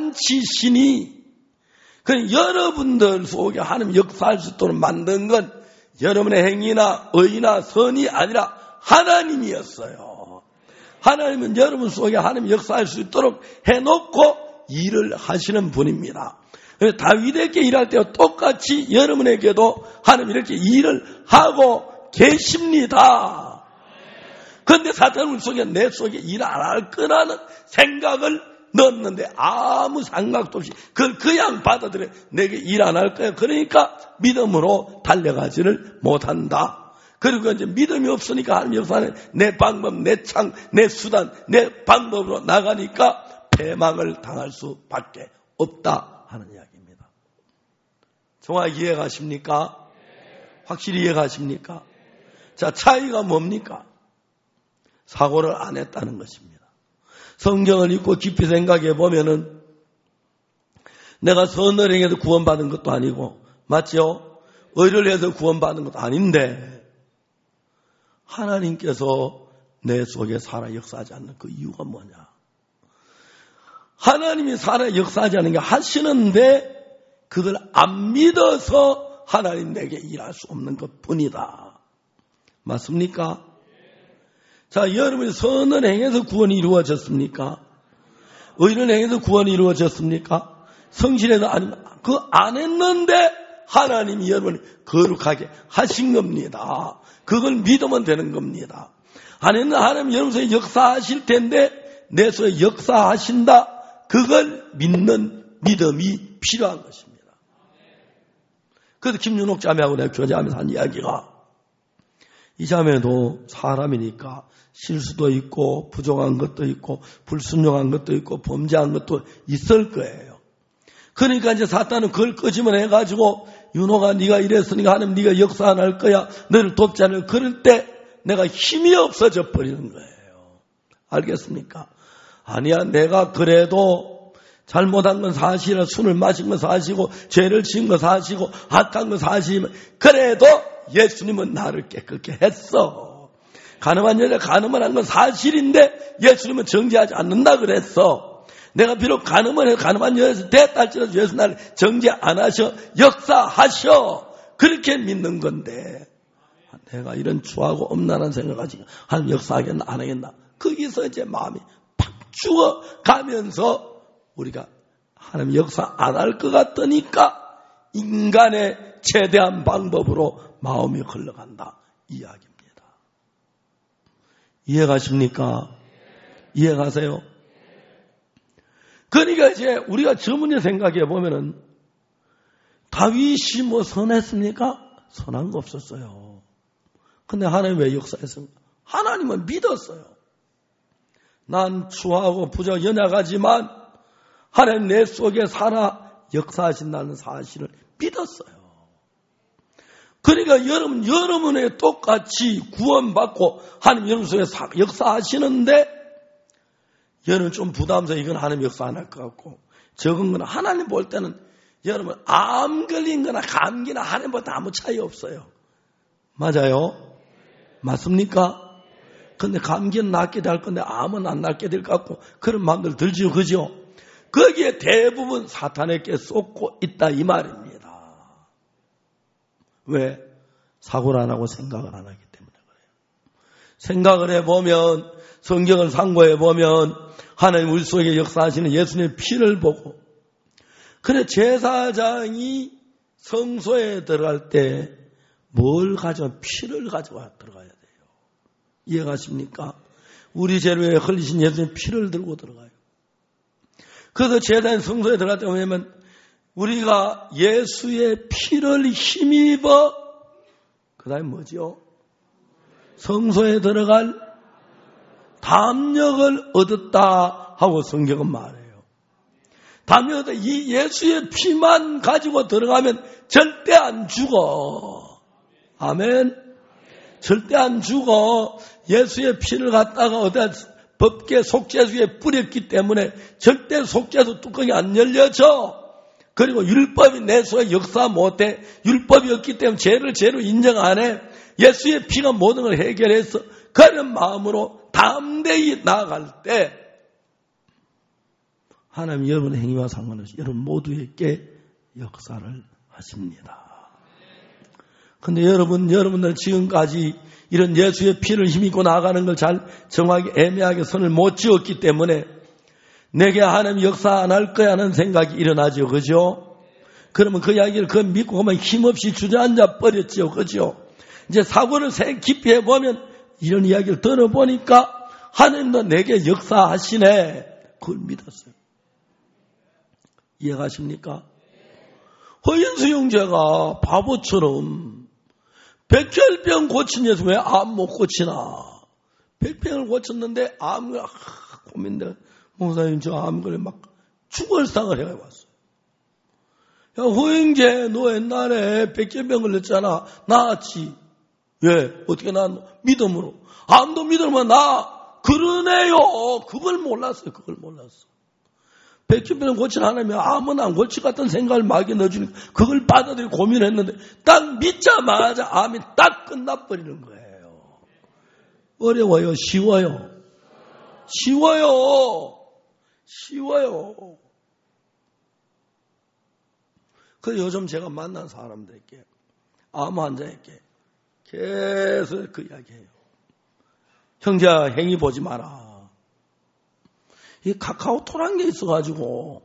앉히시니 그 여러분들 속에 하나님 역사할 수 있도록 만든 건 여러분의 행위나 의나 선이 아니라 하나님이었어요. 하나님은 여러분 속에 하나님 역사할 수 있도록 해놓고 일을 하시는 분입니다. 다윗에게 일할 때와 똑같이 여러분에게도 하나님 이렇게 일을 하고 계십니다. 그런데 사탄은 우리 속에 내 속에 일 안 할 거라는 생각을 넣었는데 아무 생각도 없이 그걸 그냥 받아들여 내게 일 안 할 거야. 그러니까 믿음으로 달려가지를 못한다. 그리고 이제 믿음이 없으니까 하나님 역사는 내 방법, 내 창, 내 수단, 내 방법으로 나가니까 패망을 당할 수밖에 없다 하는 이야기입니다. 정확히 이해가십니까? 확실히 이해가십니까? 자, 차이가 뭡니까? 사고를 안 했다는 것입니다. 성경을 읽고 깊이 생각해 보면은 내가 선을 행해서 구원받은 것도 아니고 맞죠? 의를 해서 구원받은 것도 아닌데 하나님께서 내 속에 살아 역사하지 않는 그 이유가 뭐냐? 하나님이 살아 역사하지 않는 게 하시는데 그걸 안 믿어서 하나님 내게 일할 수 없는 것뿐이다. 맞습니까? 자, 여러분이 선을 행해서 구원이 이루어졌습니까? 의를 행해서 구원이 이루어졌습니까? 성실해서 아니면 그 안 했는데 하나님이 여러분을 거룩하게 하신 겁니다. 그걸 믿으면 되는 겁니다. 안 했는데 하나님 여러분 속에 역사하실 텐데 내 속에 역사하신다. 그걸 믿는 믿음이 필요한 것입니다. 그래서 김윤옥 자매하고 내가 교제하면서 한 이야기가 이 자매도 사람이니까 실수도 있고 부족한 것도 있고 불순종한 것도 있고 범죄한 것도 있을 거예요. 그러니까 이제 사탄은 그걸 끄집어내가지고 윤호가 네가 이랬으니까 하나님 네가 역사 안 할 거야. 너를 돕지 않을 그럴 때 내가 힘이 없어져 버리는 거예요. 알겠습니까? 아니야, 내가 그래도 잘못한 건 사실이라 술을 마신 건 사실이고 죄를 지은 건 사실이고 악한 건 사실이면 그래도 예수님은 나를 깨끗게 했어. 가늠한 여자 가늠을 한 건 사실인데 예수님은 정죄하지 않는다 그랬어. 내가 비록 가늠을 해 가늠한 여자에서 됐다 할지라도 예수 나를 정죄 안 하셔. 역사하셔. 그렇게 믿는 건데 내가 이런 추하고 엄란한 생각하지 하나님 역사하겠나 안 하겠나. 거기서 이제 마음이 팍 죽어가면서 우리가 하나님 역사 안 할 것 같으니까 인간의 최대한 방법으로 마음이 흘러간다. 이야기입니다. 이해가십니까? 이해가세요? 그러니까 이제 우리가 저문에 생각해 보면은 다윗이 뭐 선했습니까? 선한 거 없었어요. 근데 하나님 왜 역사했습니까? 하나님은 믿었어요. 난 추하고 부족 연약하지만 하나님 내 속에 살아 역사하신다는 사실을 믿었어요. 그러니까 여러분, 여러분의 똑같이 구원받고 하나님 여러분 속에 역사하시는데 여러분 좀 부담스러워. 이건 하나님 역사 안 할 것 같고 적은 건 하나님 볼 때는 여러분 암 걸린 거나 감기나 하나님보다 아무 차이 없어요. 맞아요? 맞습니까? 근데 감기는 낫게 될 건데 암은 안 낫게 될 것 같고 그런 마음들 들지요. 그죠? 거기에 대부분 사탄에게 쏟고 있다 이 말입니다. 왜? 사고를 안 하고 생각을 안 하기 때문에 그래요. 생각을 해보면 성경을 상고해보면 하나님 우리 속에 역사하시는 예수님의 피를 보고 그래 제사장이 성소에 들어갈 때 뭘 가져와? 피를 가져와 들어가야 돼요. 이해가십니까? 우리 죄를 위해 흘리신 예수님의 피를 들고 들어가요. 그래서 제사장 성소에 들어갈 때 뭐냐면 우리가 예수의 피를 힘입어 그 다음에 뭐죠? 성소에 들어갈 담력을 얻었다 하고 성경은 말해요. 담력을 이 예수의 피만 가지고 들어가면 절대 안 죽어. 아멘. 절대 안 죽어. 예수의 피를 갖다가 어디다 법계 속죄수에 뿌렸기 때문에 절대 속죄수 뚜껑이 안 열려져. 그리고 율법이 내 속에 역사 못해. 율법이 없기 때문에 죄를 죄로 인정 안 해. 예수의 피가 모든 걸 해결해서 그런 마음으로 담대히 나아갈 때 하나님 여러분의 행위와 상관없이 여러분 모두에게 역사를 하십니다. 근데 여러분, 여러분들 지금까지 이런 예수의 피를 힘입고 나아가는 걸 잘 정확하게 애매하게 선을 못 지었기 때문에 내게 하나님 역사 안 할 거야 하는 생각이 일어나죠. 그죠? 그러면 그 이야기를 그 믿고 가면 힘없이 주저앉아 버렸죠. 그죠? 이제 사고를 깊이 해보면 이런 이야기를 들어보니까 하나님도 내게 역사하시네. 그걸 믿었어요. 이해가십니까? 허인수용자가 바보처럼 백혈병 고친 예수 왜 암 못 고치나? 백혈병을 고쳤는데 암을 아, 고민돼. 목사님 저 암 걸려 막 죽을상을 해왔어요. 야 허영재 너 옛날에 백혈병 걸렸잖아. 나았지. 왜? 어떻게 난 믿음으로. 암도 믿음으로 나. 그러네요. 그걸 몰랐어요. 그걸 몰랐어. 백혈병을 고친 하나님이 암은 안 고칠 것 같은 생각을 막에 넣어주니까 그걸 받아들이고 고민했는데 딱 믿자마자 암이 딱 끝나버리는 거예요. 어려워요? 쉬워요? 쉬워요. 쉬워요. 그래서 요즘 제가 만난 사람들에게 암 환자에게 계속 그 이야기해요. 형제야 행위 보지 마라. 이 카카오톡란 게 있어가지고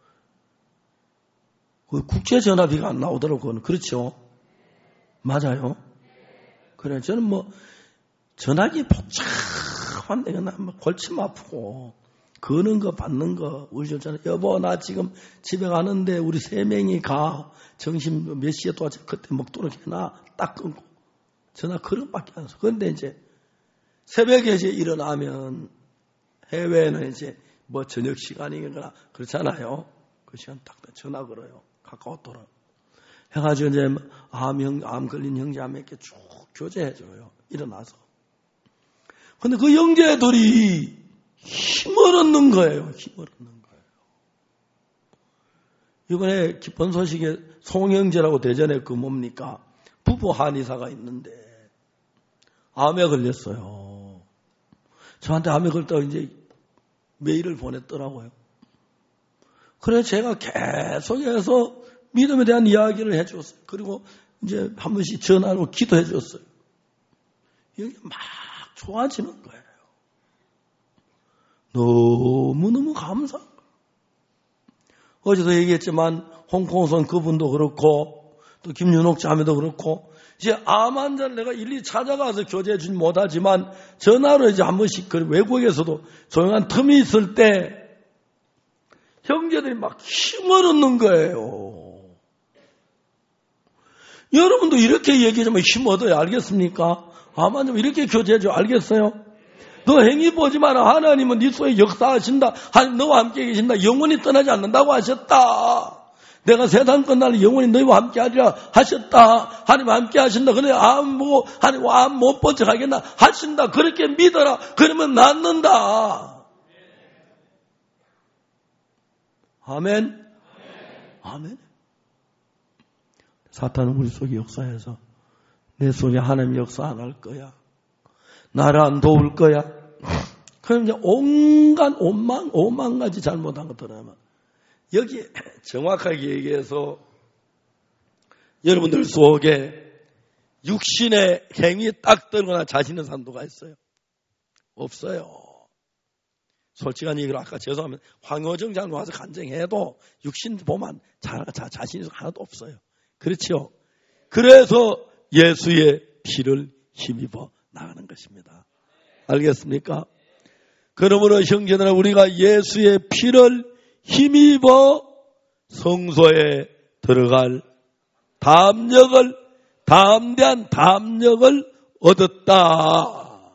그 국제 전화비가 안 나오더라고요. 그건 그렇죠? 맞아요. 그래 저는 뭐 전화기 복잡한데 그냥 골침 아프고 거는 거 받는 거 우리 전화 여보 나 지금 집에 가는데 우리 세 명이 가 점심 몇 시에 또 그때 먹도록 해놔 딱 끊고 전화 그런밖에 안 써. 그런데 이제 새벽에 이제 일어나면 해외는 이제 뭐 저녁 시간이거나 그렇잖아요. 그 시간 딱 전화 걸어요. 카카오톡으로. 해가지고 이제 암, 형, 암 걸린 형제자매께 쭉 교제해줘요. 일어나서. 근데 그 형제들이 힘을 얻는 거예요. 힘을 얻는 거예요. 이번에 기쁜 소식에 송형제라고 대전에 그 뭡니까? 부부 한의사가 있는데 암에 걸렸어요. 저한테 암에 걸렸다고 이제 메일을 보냈더라고요. 그래서 제가 계속해서 믿음에 대한 이야기를 해줬어요. 그리고 이제 한 번씩 전화로 기도해 줬어요. 이게 막 좋아지는 거예요. 너무너무 감사한 거예요. 어제도 얘기했지만 홍콩선 그분도 그렇고 또 김윤옥 자매도 그렇고 이제 암 환자를 내가 일일이 찾아가서 교제해 주지 못하지만 전화로 이제 한 번씩 그 외국에서도 조용한 틈이 있을 때 형제들이 막 힘을 얻는 거예요. 여러분도 이렇게 얘기하면 힘 얻어요. 알겠습니까? 암 환자면 이렇게 교제해줘. 알겠어요? 너 행위 보지 마라. 하나님은 네 속에 역사하신다. 하나님 너와 함께 계신다. 영원히 떠나지 않는다고 하셨다. 내가 세상 끝날 영원히 너희와 함께 하리라 하셨다. 하나님 함께 하신다. 그래 암 보고 하나님 암 못 본 척 하겠나 하신다. 그렇게 믿어라. 그러면 낫는다. 아멘. 아멘. 사탄은 우리 속에 역사해서 내 속에 하나님 역사 안 할 거야. 나를 안 도울 거야. 그럼 이제 온갖 오만 오만 가지 잘못한 거 드러나면 여기 정확하게 얘기해서 여러분들 속에 육신의 행위 딱 들거나 자신의 산도가 있어요? 없어요. 솔직한 얘기로 아까 죄송하면 황효정 장로 와서 간증해도 육신 보면 자, 자, 자신이 하나도 없어요. 그렇죠? 그래서 예수의 피를 힘입어 나가는 것입니다. 알겠습니까? 그러므로 형제들아 우리가 예수의 피를 힘입어 성소에 들어갈 담력을 담대한 담력을 얻었다.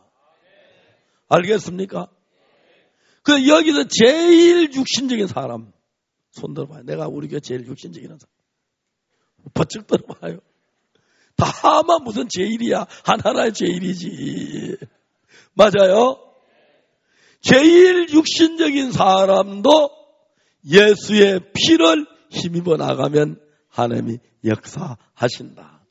알겠습니까? 그 여기서 제일 육신적인 사람 손 들어봐요. 내가 우리 교회 제일 육신적인 사람 버쩍 들어봐요. 다만 무슨 제일이야. 하나라의 제일이지. 맞아요? 제일 육신적인 사람도 예수의 피를 힘입어 나가면 하나님이 역사하신다.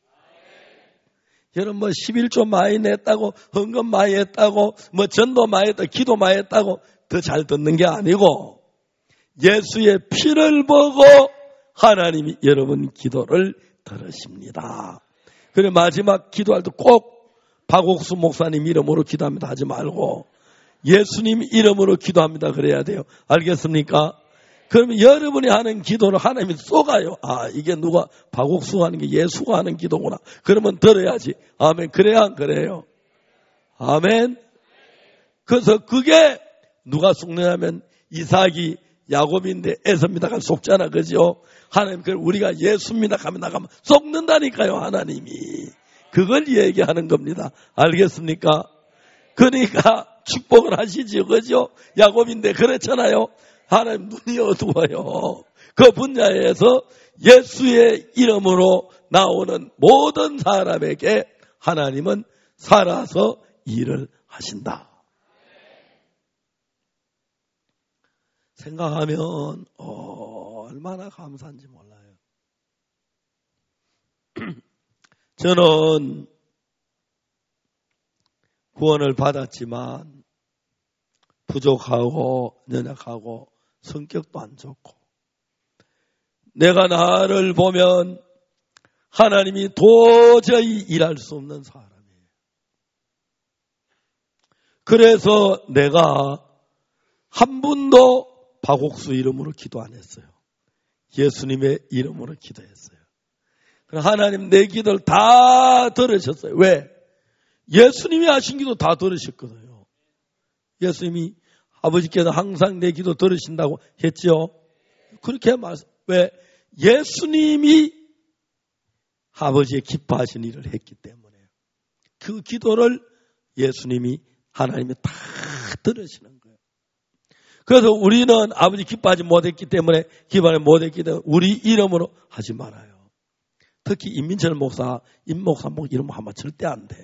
여러분 뭐 십일조 많이 냈다고 헌금 많이 했다고 뭐 전도 많이 했다고 기도 많이 했다고 더 잘 듣는 게 아니고 예수의 피를 보고 하나님이 여러분 기도를 들으십니다. 그래 마지막 기도할 때 꼭 박옥수 목사님 이름으로 기도합니다 하지 말고 예수님 이름으로 기도합니다 그래야 돼요. 알겠습니까? 그러면 여러분이 하는 기도를 하나님이 쏘가요. 아 이게 누가 박옥수가 하는 게 예수가 하는 기도구나. 그러면 들어야지. 아멘. 그래야 안 그래요? 아멘. 그래서 그게 누가 속느냐면 이삭이 야곱인데 에서입니다가 속잖아. 그죠? 하나님 그걸 우리가 예수입니다 가면 나가면 속는다니까요. 하나님이. 그걸 얘기하는 겁니다. 알겠습니까? 그러니까 축복을 하시지요. 그죠? 야곱인데 그렇잖아요. 하나님 눈이 어두워요. 그 분야에서 예수의 이름으로 나오는 모든 사람에게 하나님은 살아서 일을 하신다. 생각하면 어, 얼마나 감사한지 몰라요. 저는 구원을 받았지만 부족하고 연약하고 성격도 안 좋고 내가 나를 보면 하나님이 도저히 일할 수 없는 사람이에요. 그래서 내가 한 분도 박옥수 이름으로 기도 안 했어요. 예수님의 이름으로 기도했어요. 하나님 내 기도를 다 들으셨어요. 왜? 예수님이 하신 기도 다 들으셨거든요. 예수님이 아버지께서 항상 내 기도 들으신다고 했죠. 그렇게 말씀. 왜? 예수님이 아버지의 기뻐하신 일을 했기 때문에 그 기도를 예수님이 하나님이 다 들으시는 거예요. 그래서 우리는 아버지 기뻐하지 못했기 때문에 기뻐하지 못했기 때문에 우리 이름으로 하지 말아요. 특히 임민철 목사, 임 목사 목 이런 거 하면 절대 안 돼.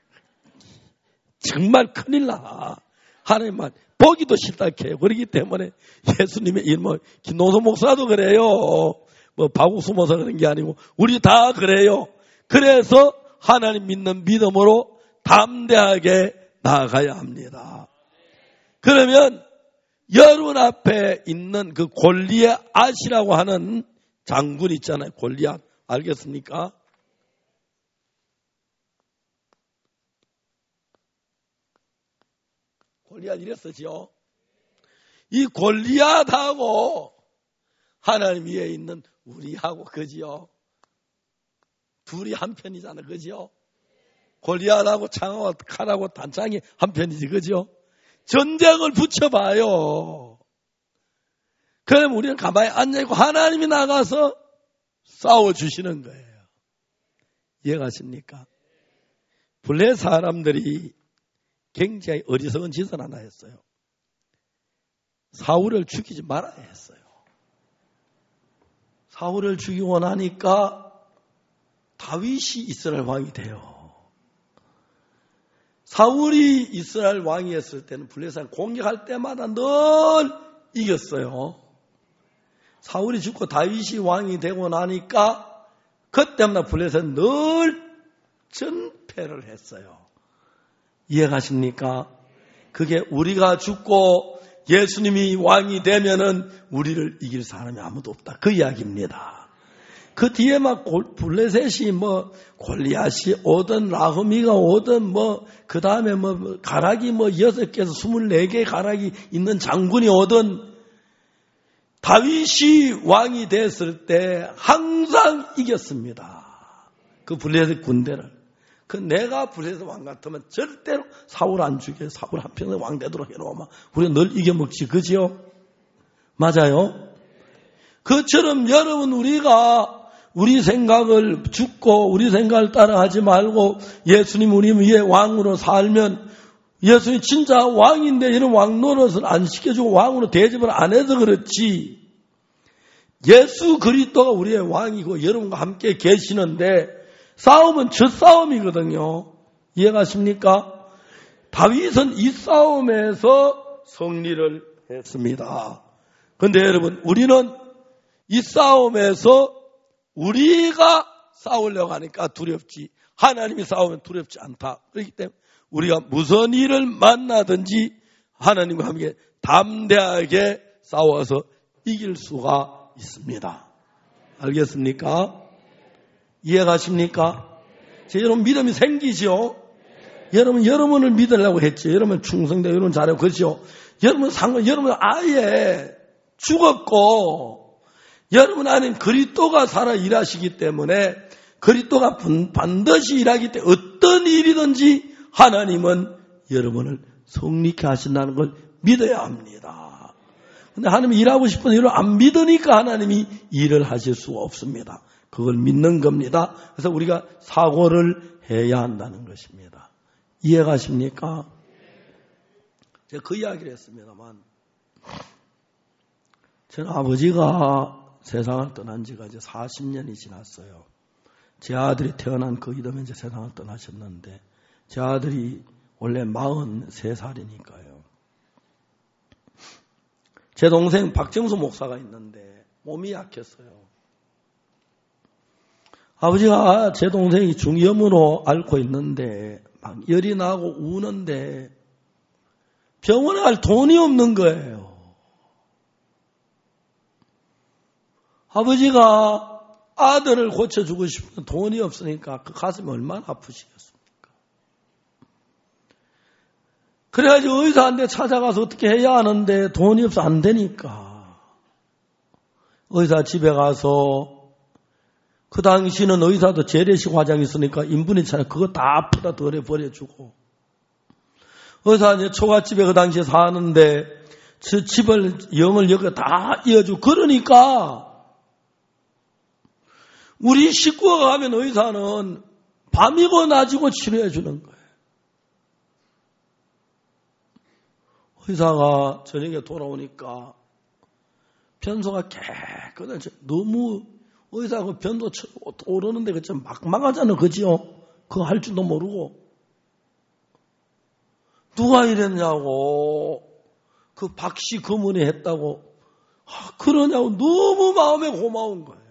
정말 큰일 나. 하나님만 보기도 싫다 해요. 그렇기 때문에 예수님의 일, 뭐, 김노선 목사도 그래요. 뭐, 박욱수 목사 그런 게 아니고, 우리 다 그래요. 그래서 하나님 믿는 믿음으로 담대하게 나아가야 합니다. 그러면 여러분 앞에 있는 그 골리앗이라고 하는 장군 있잖아요. 골리앗. 알겠습니까? 골리앗 이랬었죠. 이 골리앗하고 하나님 위에 있는 우리하고 그지요. 둘이 한 편이잖아. 그지요. 골리앗하고 창하고 칼하고 단창이 한 편이지. 그죠? 전쟁을 붙여봐요. 그럼 우리는 가만히 앉아있고 하나님이 나가서 싸워주시는 거예요. 이해가십니까? 블레 사람들이 굉장히 어리석은 짓을 하나 했어요. 사울을 죽이지 말아야 했어요. 사울을 죽이고 나니까 다윗이 이스라엘 왕이 돼요. 사울이 이스라엘 왕이 했을 때는 블레셋을 공격할 때마다 늘 이겼어요. 사울이 죽고 다윗이 왕이 되고 나니까 그때마다 블레셋은 늘 전패를 했어요. 이해가십니까? 그게 우리가 죽고 예수님이 왕이 되면은 우리를 이길 사람이 아무도 없다. 그 이야기입니다. 그 뒤에 막 블레셋이 뭐 골리앗이 오든 라흐미가 오든 뭐 그 다음에 뭐 가락이 뭐 여섯 개에서 스물네 개 가락이 있는 장군이 오든 다윗이 왕이 됐을 때 항상 이겼습니다. 그 블레셋 군대를. 그 내가 블레셋 왕 같으면 절대로 사울 안 죽여. 사울 한편에 왕 되도록 해놓으면 우리가 늘 이겨먹지. 그지요? 맞아요? 그처럼 여러분 우리가 우리 생각을 죽고 우리 생각을 따라하지 말고 예수님 우리 위에 왕으로 살면 예수님 진짜 왕인데 이런 왕 노릇을 안 시켜주고 왕으로 대접을 안 해서 그렇지. 예수 그리스도가 우리의 왕이고 여러분과 함께 계시는데 싸움은 저 싸움이거든요. 이해가십니까? 다윗은 이 싸움에서 승리를 했습니다. 그런데 여러분 우리는 이 싸움에서 우리가 싸우려고 하니까 두렵지. 하나님이 싸우면 두렵지 않다. 그렇기 때문에 우리가 무슨 일을 만나든지 하나님과 함께 담대하게 싸워서 이길 수가 있습니다. 알겠습니까? 이해가십니까? 제 여러분 믿음이 생기죠? 여러분, 여러분을 믿으려고 했죠. 여러분 충성되고 여러분 잘하고 그렇죠? 여러분 상관, 여러분 아예 죽었고 여러분 안에 그리스도가 살아 일하시기 때문에 그리스도가 반드시 일하기 때문에 어떤 일이든지 하나님은 여러분을 성립케 하신다는 걸 믿어야 합니다. 그런데 하나님이 일하고 싶은 일을 안 믿으니까 하나님이 일을 하실 수가 없습니다. 그걸 믿는 겁니다. 그래서 우리가 사고를 해야 한다는 것입니다. 이해가십니까? 제가 그 이야기를 했습니다만 저는 아버지가 세상을 떠난 지가 이제 사십 년이 지났어요. 제 아들이 태어난 그 이듬해 이제 세상을 떠나셨는데 제 아들이 원래 마흔세 살이니까요. 제 동생 박정수 목사가 있는데 몸이 약했어요. 아버지가 제 동생이 중이염으로 앓고 있는데 막 열이 나고 우는데 병원에 갈 돈이 없는 거예요. 아버지가 아들을 고쳐주고 싶은 돈이 없으니까 그 가슴이 얼마나 아프시겠습니까? 그래가지고 의사한테 찾아가서 어떻게 해야 하는데 돈이 없어 안 되니까 의사 집에 가서 그 당시는 의사도 재래식 화장이 있으니까 인분이 차려 그거 다 풀어 덜어 버려주고 의사 이제 초가집에 그 당시에 사는데 저 집을 영을 여기 다 이어주고 그러니까 우리 식구가 가면 의사는 밤이고 낮이고 치료해 주는 거예요. 의사가 저녁에 돌아오니까 변소가 깨끗하죠. 너무 의사 그 변도 오르는데 그 좀 막막하잖아, 그지요? 그거 할 줄도 모르고. 누가 이랬냐고. 그 박씨 검은이 했다고. 아, 그러냐고. 너무 마음에 고마운 거예요.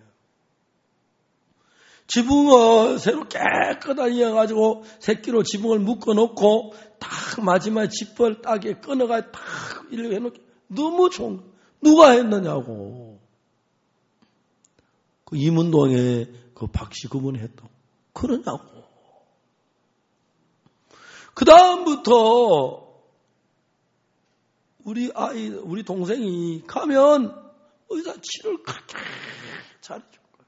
지붕을 새로 깨끗하게 해가지고 새끼로 지붕을 묶어놓고 딱 마지막에 지퍼를 딱에 끊어가지고 딱 이렇게 해놓기 너무 좋은 거예요. 누가 했느냐고. 그 이문동에 그 박씨 검은이 했다고. 그러냐고. 그 다음부터 우리 아이, 우리 동생이 가면 의사 치료를 그렇게 잘해준 거예요.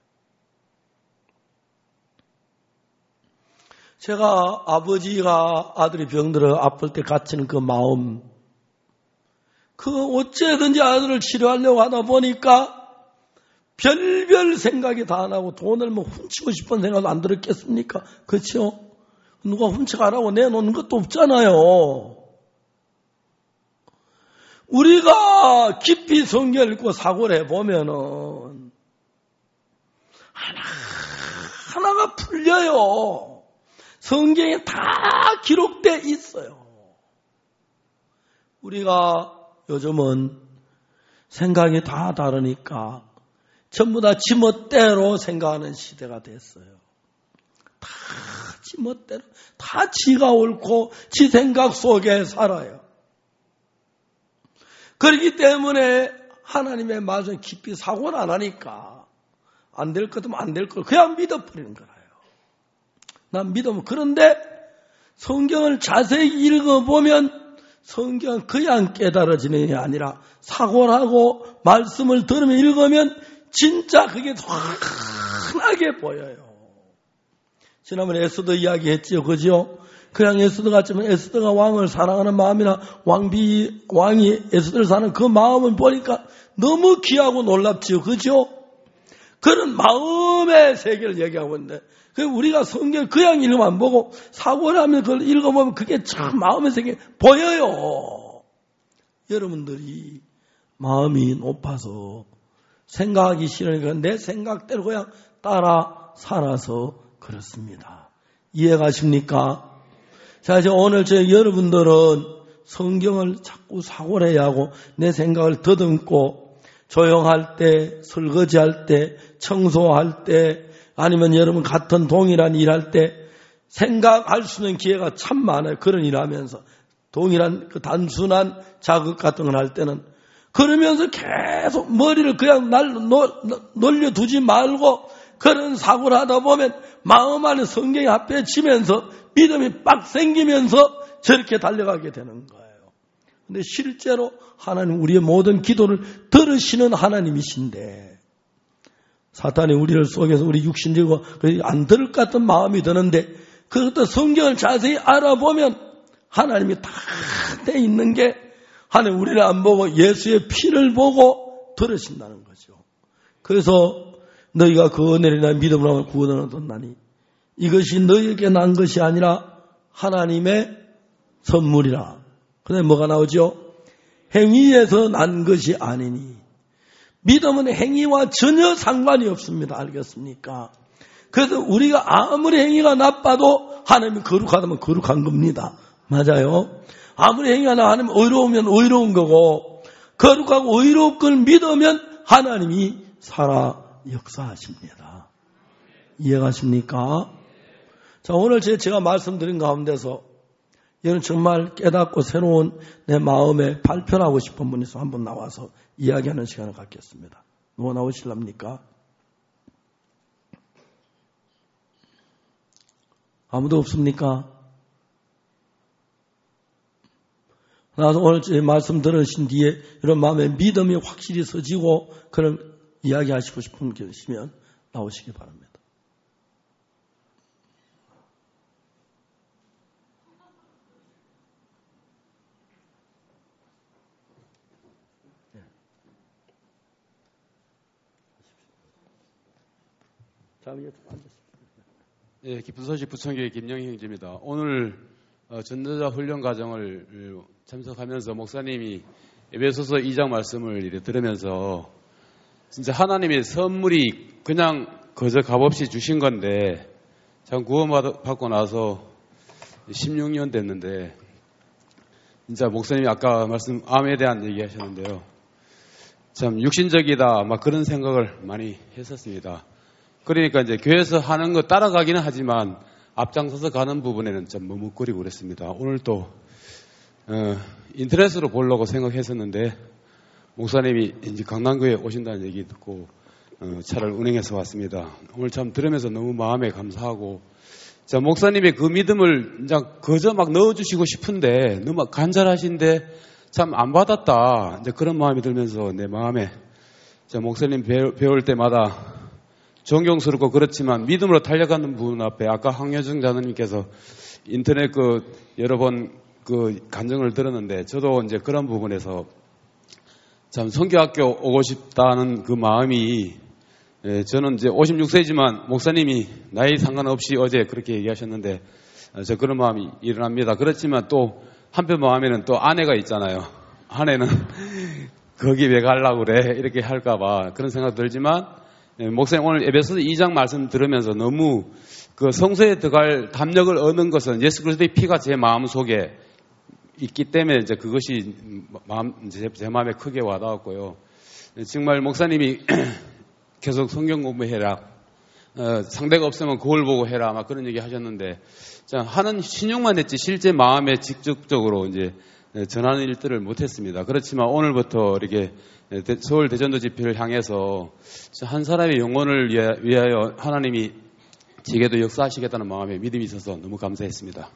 제가 아버지가 아들이 병들어 아플 때 갇히는 그 마음, 그 어째든지 아들을 치료하려고 하다 보니까 별별 생각이 다 나고 돈을 뭐 훔치고 싶은 생각도 안 들었겠습니까? 그렇죠? 누가 훔쳐가라고 내놓는 것도 없잖아요. 우리가 깊이 성경을 읽고 사고를 해보면은 하나, 하나가 풀려요. 성경에 다 기록돼 있어요. 우리가 요즘은 생각이 다 다르니까 전부 다 지멋대로 생각하는 시대가 됐어요. 다 지멋대로, 다 지가 옳고 지 생각 속에 살아요. 그렇기 때문에 하나님의 말씀 깊이 사고를 안 하니까 안 될 것도 안 될 걸 그냥 믿어버리는 거예요. 난 믿으면. 그런데 성경을 자세히 읽어보면 성경은 그냥 깨달아지는 게 아니라 사고를 하고 말씀을 들으면 읽으면 진짜 그게 환하게 보여요. 지난번에 에스더 이야기했지요. 그죠? 그냥 에스더 같지만 에스더가 왕을 사랑하는 마음이나 왕비, 왕이 에스더를 사는 그 마음을 보니까 너무 귀하고 놀랍지요. 그죠? 그런 마음의 세계를 얘기하고 있는데, 우리가 성경을 그냥 읽으면 안 보고 사고를 하면 그걸 읽어보면 그게 참 마음의 세계 보여요. 여러분들이 마음이 높아서 생각하기 싫으니까 내 생각대로 그냥 따라 살아서 그렇습니다. 이해가십니까? 자, 이제 오늘 저 여러분들은 성경을 자꾸 사고를 해야 하고 내 생각을 더듬고 조용할 때, 설거지할 때, 청소할 때, 아니면 여러분 같은 동일한 일할 때 생각할 수 있는 기회가 참 많아요. 그런 일 하면서. 동일한 그 단순한 자극 같은 걸 할 때는. 그러면서 계속 머리를 그냥 날, 놀려두지 말고 그런 사고를 하다 보면 마음 안에 성경이 앞에 치면서 믿음이 빡 생기면서 저렇게 달려가게 되는 거예요. 근데 실제로 하나님 우리의 모든 기도를 들으시는 하나님이신데 사탄이 우리를 속여서 우리 육신적이고 안 들을 것 같은 마음이 드는데 그것도 성경을 자세히 알아보면 하나님이 다 돼 있는 게 하나님 우리를 안 보고 예수의 피를 보고 들으신다는 거죠. 그래서 너희가 그 은혜를 인하여 믿음으로 하면 구원을 얻었나니 이것이 너희에게 난 것이 아니라 하나님의 선물이라. 그다음에 뭐가 나오죠? 행위에서 난 것이 아니니. 믿음은 행위와 전혀 상관이 없습니다. 알겠습니까? 그래서 우리가 아무리 행위가 나빠도 하나님이 거룩하다면 거룩한 겁니다. 맞아요? 아무리 행위가 나 하나님 의로우면 의로운 거고 거룩하고 의로운 걸 믿으면 하나님이 살아 역사하십니다. 이해가십니까? 자, 오늘 제가 말씀드린 가운데서 여러분 정말 깨닫고 새로운 내 마음에 발표하고 싶은 분이 있어 한번 나와서 이야기하는 시간을 갖겠습니다. 누가 나오실랍니까? 아무도 없습니까? 나도 오늘 제 말씀 들으신 뒤에 이런 마음에 믿음이 확실히 서지고 그런 이야기하시고 싶은 분 계시면 나오시기 바랍니다. 예, 기쁜 소식 부천교회 김영희 형제입니다. 오늘 어, 전도자 훈련 과정을 참석하면서 목사님이 에베소서 이 장 말씀을 이렇게 들으면서 진짜 하나님의 선물이 그냥 거저 값없이 주신 건데 참 구원받고 나서 십육 년 됐는데 진짜 목사님이 아까 말씀 암에 대한 얘기 하셨는데요. 참 육신적이다 막 그런 생각을 많이 했었습니다. 그러니까 이제 교회에서 하는 거 따라가기는 하지만 앞장서서 가는 부분에는 좀 머뭇거리고 그랬습니다. 오늘 또 어, 인터넷으로 보려고 생각했었는데 목사님이 이제 강남교회에 오신다는 얘기 듣고 어, 차를 운행해서 왔습니다. 오늘 참 들으면서 너무 마음에 감사하고 자, 목사님의 그 믿음을 이제 거저 막 넣어주시고 싶은데 너무 간절하신데 참 안 받았다. 이제 그런 마음이 들면서 내 마음에 자, 목사님 배울, 배울 때마다 존경스럽고 그렇지만 믿음으로 달려가는 분 앞에 아까 황여정 자님께서 인터넷 그 여러 번 그 간증을 들었는데 저도 이제 그런 부분에서 참 성교학교 오고 싶다는 그 마음이 예, 저는 이제 오십육 세지만 목사님이 나이 상관없이 어제 그렇게 얘기하셨는데 저 그런 마음이 일어납니다. 그렇지만 또 한편 마음에는 또 아내가 있잖아요. 아내는 거기 왜 가려고 그래 이렇게 할까봐 그런 생각 들지만 예, 목사님 오늘 에베소서 이 장 말씀 들으면서 너무 그 성소에 들어갈 담력을 얻는 것은 예수 그리스도의 피가 제 마음 속에 있기 때문에 이제 그것이 마음, 제, 제 마음에 크게 와닿았고요. 정말 목사님이 계속 성경 공부해라. 어, 상대가 없으면 거울 보고 해라. 막 그런 얘기 하셨는데, 자, 하는 신용만 했지 실제 마음에 직접적으로 이제 전하는 일들을 못했습니다. 그렇지만 오늘부터 이렇게 서울 대전도 집회를 향해서 한 사람의 영혼을 위하여 하나님이 지게도 역사하시겠다는 마음에 믿음이 있어서 너무 감사했습니다.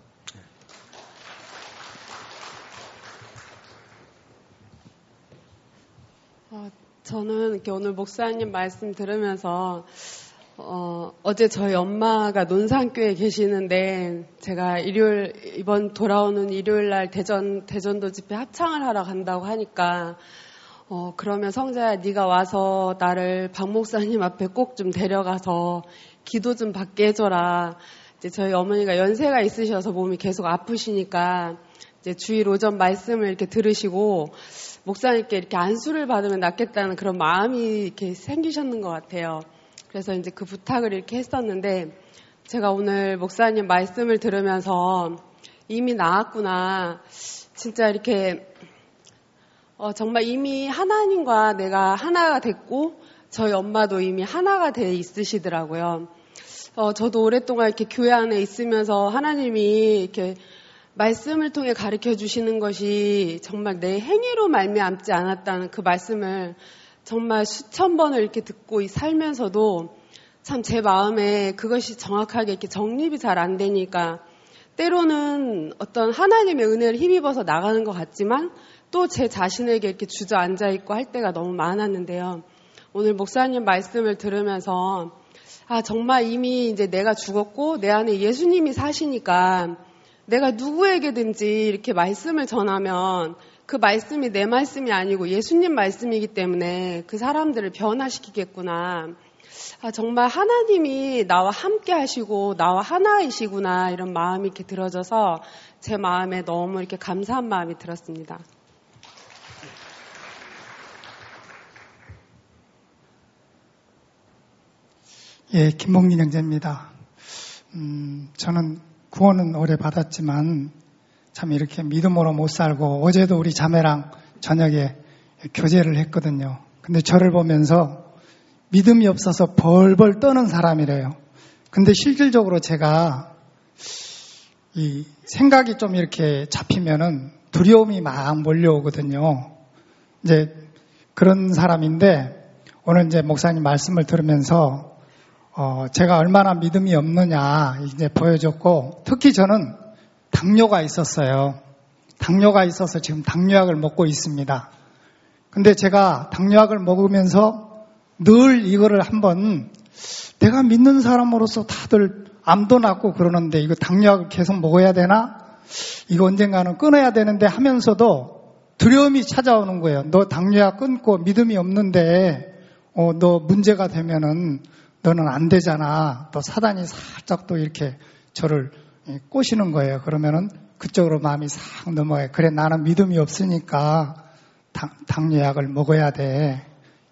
어, 저는 이렇게 오늘 목사님 말씀 들으면서 어, 어제 저희 엄마가 논산교에 계시는데 제가 일요일 이번 돌아오는 일요일 날 대전 대전도 집회 합창을 하러 간다고 하니까 어, 그러면 성자야 네가 와서 나를 박 목사님 앞에 꼭 좀 데려가서 기도 좀 받게 해줘라. 이제 저희 어머니가 연세가 있으셔서 몸이 계속 아프시니까 이제 주일 오전 말씀을 이렇게 들으시고 목사님께 이렇게 안수를 받으면 낫겠다는 그런 마음이 이렇게 생기셨는 것 같아요. 그래서 이제 그 부탁을 이렇게 했었는데 제가 오늘 목사님 말씀을 들으면서 이미 나았구나. 진짜 이렇게 어, 정말 이미 하나님과 내가 하나가 됐고 저희 엄마도 이미 하나가 돼 있으시더라고요. 어, 저도 오랫동안 이렇게 교회 안에 있으면서 하나님이 이렇게 말씀을 통해 가르쳐 주시는 것이 정말 내 행위로 말미암지 않았다는 그 말씀을 정말 수천 번을 이렇게 듣고 살면서도 참 제 마음에 그것이 정확하게 이렇게 정립이 잘 안 되니까 때로는 어떤 하나님의 은혜를 힘입어서 나가는 것 같지만 또 제 자신에게 이렇게 주저앉아 있고 할 때가 너무 많았는데요. 오늘 목사님 말씀을 들으면서 아 정말 이미 이제 내가 죽었고 내 안에 예수님이 사시니까 내가 누구에게든지 이렇게 말씀을 전하면 그 말씀이 내 말씀이 아니고 예수님 말씀이기 때문에 그 사람들을 변화시키겠구나. 아, 정말 하나님이 나와 함께 하시고 나와 하나이시구나 이런 마음이 이렇게 들어져서 제 마음에 너무 이렇게 감사한 마음이 들었습니다. 예, 김봉민 형제입니다. 음, 저는 구원은 오래 받았지만 참 이렇게 믿음으로 못 살고 어제도 우리 자매랑 저녁에 교제를 했거든요. 근데 저를 보면서 믿음이 없어서 벌벌 떠는 사람이래요. 근데 실질적으로 제가 이 생각이 좀 이렇게 잡히면은 두려움이 막 몰려오거든요. 이제 그런 사람인데 오늘 이제 목사님 말씀을 들으면서 어, 제가 얼마나 믿음이 없느냐 이제 보여줬고 특히 저는 당뇨가 있었어요. 당뇨가 있어서 지금 당뇨약을 먹고 있습니다. 근데 제가 당뇨약을 먹으면서 늘 이거를 한번 내가 믿는 사람으로서 다들 암도 낫고 그러는데 이거 당뇨약을 계속 먹어야 되나? 이거 언젠가는 끊어야 되는데 하면서도 두려움이 찾아오는 거예요. 너 당뇨약 끊고 믿음이 없는데 어, 너 문제가 되면은 너는 안 되잖아. 또 사단이 살짝 또 이렇게 저를 꼬시는 거예요. 그러면은 그쪽으로 마음이 싹 넘어가요. 그래 나는 믿음이 없으니까 당, 당뇨약을 먹어야 돼.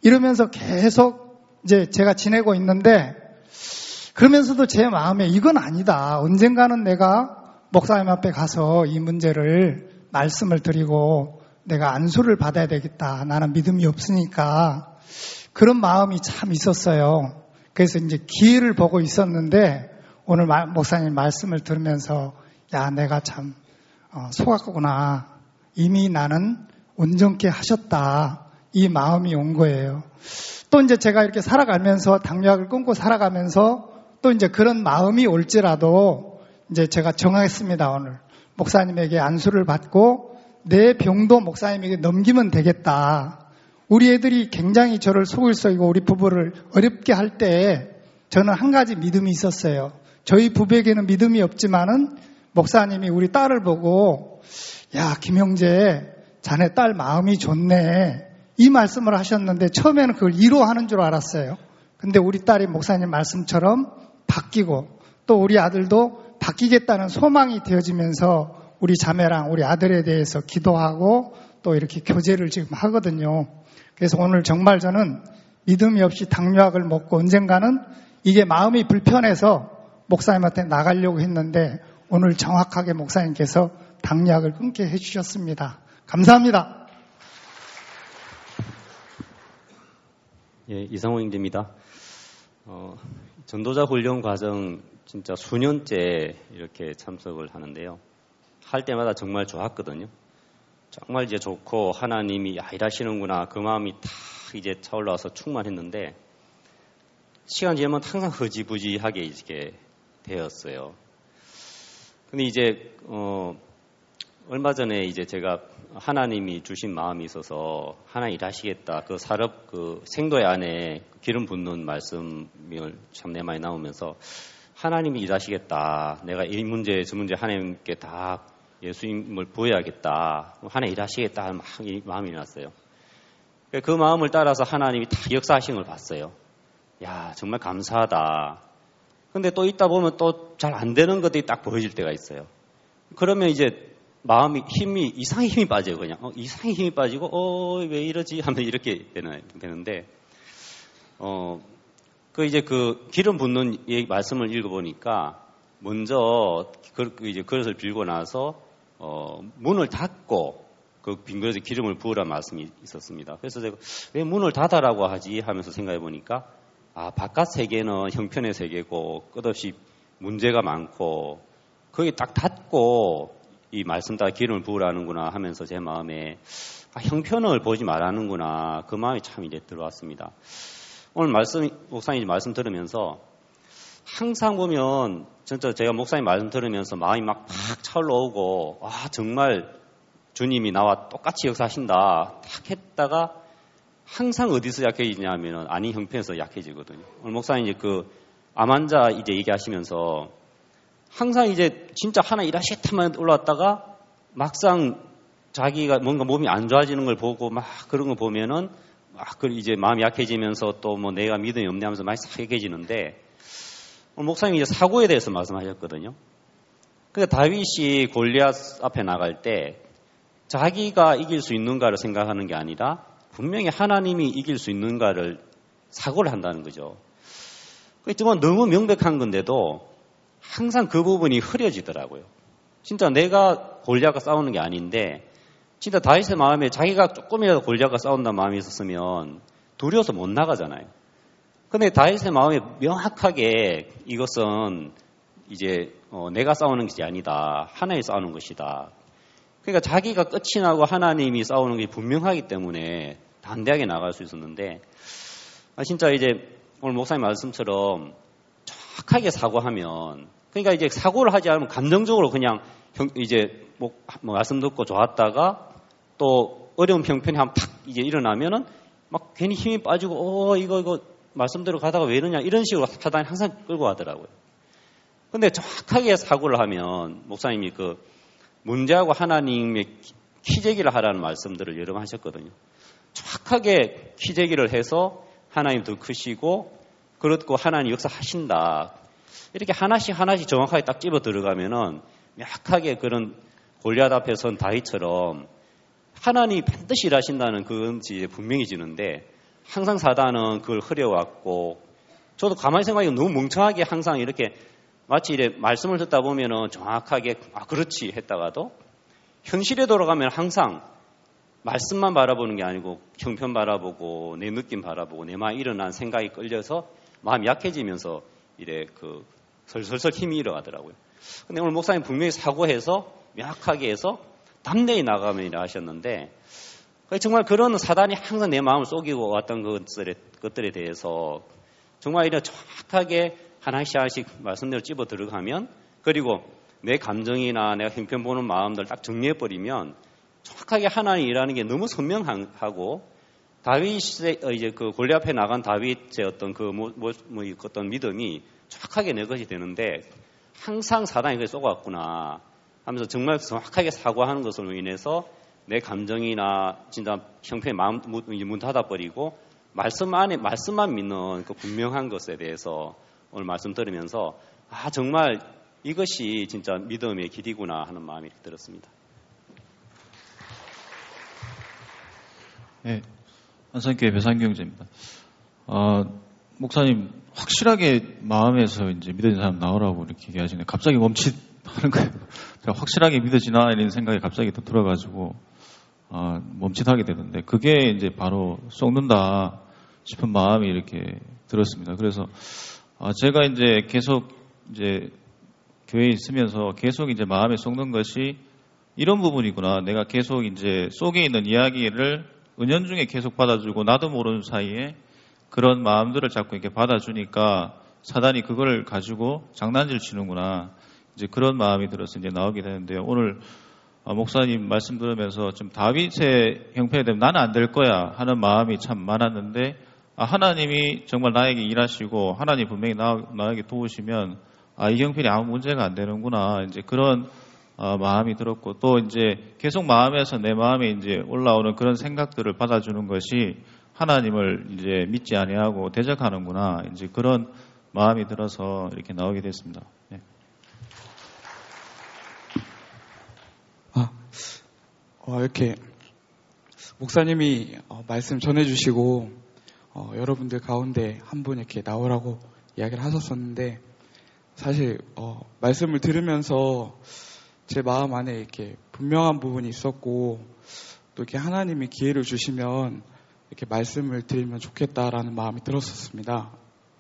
이러면서 계속 이제 제가 지내고 있는데, 그러면서도 제 마음에 이건 아니다. 언젠가는 내가 목사님 앞에 가서 이 문제를 말씀을 드리고 내가 안수를 받아야 되겠다. 나는 믿음이 없으니까. 그런 마음이 참 있었어요. 그래서 이제 기회를 보고 있었는데 오늘 목사님 말씀을 들으면서 야, 내가 참 속았구나. 이미 나는 온전케 하셨다. 이 마음이 온 거예요. 또 이제 제가 이렇게 살아가면서 당뇨약을 끊고 살아가면서 또 이제 그런 마음이 올지라도 이제 제가 정하겠습니다. 오늘 목사님에게 안수를 받고 내 병도 목사님에게 넘기면 되겠다. 우리 애들이 굉장히 저를 속을 썩이고 우리 부부를 어렵게 할 때 저는 한 가지 믿음이 있었어요. 저희 부부에게는 믿음이 없지만은 목사님이 우리 딸을 보고 야, 김형제 자네 딸 마음이 좋네. 이 말씀을 하셨는데 처음에는 그걸 위로하는 줄 알았어요. 근데 우리 딸이 목사님 말씀처럼 바뀌고 또 우리 아들도 바뀌겠다는 소망이 되어지면서 우리 자매랑 우리 아들에 대해서 기도하고 또 이렇게 교제를 지금 하거든요. 그래서 오늘 정말 저는 믿음이 없이 당뇨약을 먹고 언젠가는 이게 마음이 불편해서 목사님한테 나가려고 했는데 오늘 정확하게 목사님께서 당뇨약을 끊게 해주셨습니다. 감사합니다. 예, 이상호 형제입니다. 어, 전도자 훈련 과정 진짜 수년째 이렇게 참석을 하는데요. 할 때마다 정말 좋았거든요. 정말 이제 좋고 하나님이 야, 일하시는구나 그 마음이 다 이제 차올라와서 충만했는데 시간 지나면 항상 흐지부지하게 이렇게 되었어요. 근데 이제 어, 얼마 전에 이제 제가 하나님이 주신 마음이 있어서 하나 일하시겠다. 그 사럽 그 생도의 안에 기름 붓는 말씀을 참 내 많이 나오면서 하나님이 일하시겠다. 내가 이 문제 저 문제 하나님께 다 예수님을 부어야겠다. 하나 일하시겠다. 막 이 마음이 났어요. 그 마음을 따라서 하나님이 다 역사하신 걸 봤어요. 야, 정말 감사하다. 근데 또 있다 보면 또 잘 안 되는 것들이 딱 보여질 때가 있어요. 그러면 이제 마음이 힘이 이상하게 힘이 빠져요. 그냥 어, 이상하게 힘이 빠지고 어, 왜 이러지 하면 이렇게 되는, 되는데 어, 그 이제 그 기름 붓는 얘기, 말씀을 읽어보니까 먼저 그 이제 그릇을 빌고 나서 어, 문을 닫고 그 빈 그릇에 기름을 부으라 말씀이 있었습니다. 그래서 제가 왜 문을 닫아라고 하지 하면서 생각해 보니까 아, 바깥 세계는 형편의 세계고 끝없이 문제가 많고 거기 딱 닫고 이 말씀 따라 기름을 부으라는구나 하면서 제 마음에 아, 형편을 보지 말라는구나 그 마음이 참 이제 들어왔습니다. 오늘 말씀 목사님 말씀 들으면서 항상 보면 진짜 제가 목사님 말씀 들으면서 마음이 막 팍 차올라오고 아 정말 주님이 나와 똑같이 역사하신다 딱 했다가 항상 어디서 약해지냐면은 아닌 형편에서 약해지거든요. 오늘 목사님 이제 그 암 환자 이제 얘기하시면서 항상 이제 진짜 하나 일하시겠다만 올라왔다가 막상 자기가 뭔가 몸이 안 좋아지는 걸 보고 막 그런 거 보면은 막 그 이제 마음이 약해지면서 또 뭐 내가 믿음이 없냐 하면서 많이 약해지는데 오늘 목사님이 이제 사고에 대해서 말씀하셨거든요. 그러니까 다윗이 골리앗 앞에 나갈 때 자기가 이길 수 있는가를 생각하는 게 아니라 분명히 하나님이 이길 수 있는가를 사고를 한다는 거죠. 그렇지만 너무 명백한 건데도 항상 그 부분이 흐려지더라고요. 진짜 내가 골리앗과 싸우는 게 아닌데 진짜 다윗의 마음에 자기가 조금이라도 골리앗과 싸운다는 마음이 있었으면 두려워서 못 나가잖아요. 근데 다윗의 마음에 명확하게 이것은 이제 어, 내가 싸우는 것이 아니다. 하나님이 싸우는 것이다. 그러니까 자기가 끝이 나고 하나님이 싸우는 게 분명하기 때문에 담대하게 나갈 수 있었는데 아, 진짜 이제 오늘 목사님 말씀처럼 정확하게 사고하면 그러니까 이제 사고를 하지 않으면 감정적으로 그냥 이제 뭐, 뭐 말씀 듣고 좋았다가 또 어려운 형편이 한번 탁 이제 일어나면은 막 괜히 힘이 빠지고 어 이거 이거 말씀대로 가다가 왜 이러냐 이런 식으로 사단이 항상 끌고 가더라고요. 근데 정확하게 사고를 하면 목사님이 그 문제하고 하나님의 키재기를 하라는 말씀들을 여러 번 하셨거든요. 정확하게 키재기를 해서 하나님 더 크시고 그렇고 하나님 역사하신다. 이렇게 하나씩 하나씩 정확하게 딱 집어 들어가면은 명확하게 그런 골리앗 앞에 선 다윗처럼 하나님이 반드시 일하신다는 그것이 분명해지는데 항상 사단은 그걸 흐려왔고, 저도 가만히 생각하면 너무 멍청하게 항상 이렇게 마치 이래 말씀을 듣다 보면은 정확하게 아 그렇지 했다가도 현실에 돌아가면 항상 말씀만 바라보는 게 아니고 형편 바라보고 내 느낌 바라보고 내 마음에 일어난 생각이 끌려서 마음이 약해지면서 이래 그 설설설 힘이 일어가더라고요. 근데 오늘 목사님 분명히 사고해서 명확하게 해서 담대히 나가면이라 하셨는데 정말 그런 사단이 항상 내 마음을 속이고 왔던 것들에, 것들에 대해서 정말 이런 정확하게 하나씩 하나씩 말씀대로 집어 들어가면 그리고 내 감정이나 내가 형편 보는 마음들 딱 정리해버리면 정확하게 하나님이라는 게 너무 선명하고 다윗의 이제 그 골리앗 앞에 나간 다윗의 어떤 그 뭐, 뭐, 뭐 어떤 믿음이 정확하게 내 것이 되는데 항상 사단이 그게 쏘았구나 하면서 정말 정확하게 사과하는 것으로 인해서 내 감정이나 진짜 형편의 마음 문 닫아버리고 말씀 안에 말씀만 믿는 그 분명한 것에 대해서 오늘 말씀 들으면서 아 정말 이것이 진짜 믿음의 길이구나 하는 마음이 들었습니다. 네, 안산교회 배상경제입니다. 어, 목사님 확실하게 마음에서 이제 믿어지는 사람 나오라고 이렇게 얘기하시네. 갑자기 멈칫하는 거예요. 확실하게 믿어지나 이런 생각이 갑자기 또 들어가지고 어, 멈칫하게 되는데 그게 이제 바로 썩는다 싶은 마음이 이렇게 들었습니다. 그래서 어, 제가 이제 계속 이제 교회에 있으면서 계속 이제 마음에 썩는 것이 이런 부분이구나. 내가 계속 이제 속에 있는 이야기를 은연중에 계속 받아주고 나도 모르는 사이에 그런 마음들을 자꾸 이렇게 받아주니까 사단이 그걸 가지고 장난질 치는구나. 이제 그런 마음이 들어서 이제 나오게 되는데요. 오늘 목사님 말씀 들으면서 좀 다윗의 형편이 되면 나는 안 될 거야 하는 마음이 참 많았는데 아, 하나님이 정말 나에게 일하시고 하나님 분명히 나, 나에게 도우시면 아, 이 형편이 아무 문제가 안 되는구나. 이제 그런 어, 마음이 들었고 또 이제 계속 마음에서 내 마음에 이제 올라오는 그런 생각들을 받아주는 것이 하나님을 이제 믿지 아니하고 대적하는구나. 이제 그런 마음이 들어서 이렇게 나오게 됐습니다. 네. 아, 어, 이렇게 목사님이 어, 말씀 전해주시고 어, 여러분들 가운데 한 분 이렇게 나오라고 이야기를 하셨었는데 사실 어, 말씀을 들으면서 제 마음 안에 이렇게 분명한 부분이 있었고 또 이렇게 하나님이 기회를 주시면 이렇게 말씀을 드리면 좋겠다라는 마음이 들었었습니다.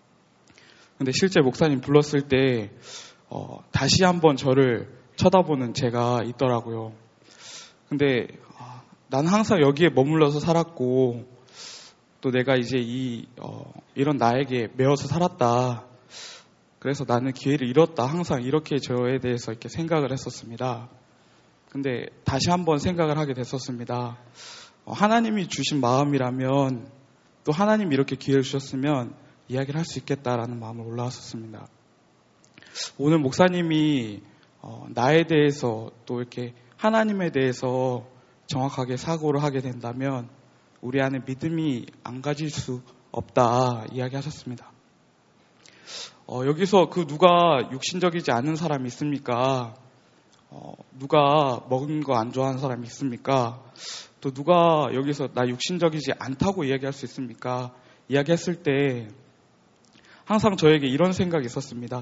근데 실제 목사님 불렀을 때 어, 다시 한번 저를 쳐다보는 제가 있더라고요. 근데 아, 난 항상 여기에 머물러서 살았고 또 내가 이제 이 어, 이런 나에게 매어서 살았다. 그래서 나는 기회를 잃었다. 항상 이렇게 저에 대해서 이렇게 생각을 했었습니다. 근데 다시 한번 생각을 하게 됐었습니다. 어, 하나님이 주신 마음이라면 또 하나님이 이렇게 기회를 주셨으면 이야기를 할 수 있겠다라는 마음을 올라왔었습니다. 오늘 목사님이 어, 나에 대해서 또 이렇게 하나님에 대해서 정확하게 사고를 하게 된다면 우리 안에 믿음이 안 가질 수 없다 이야기하셨습니다. 어, 여기서 그 누가 육신적이지 않은 사람이 있습니까? 어, 누가 먹은 거 안 좋아하는 사람이 있습니까? 또 누가 여기서 나 육신적이지 않다고 이야기할 수 있습니까? 이야기했을 때 항상 저에게 이런 생각이 있었습니다.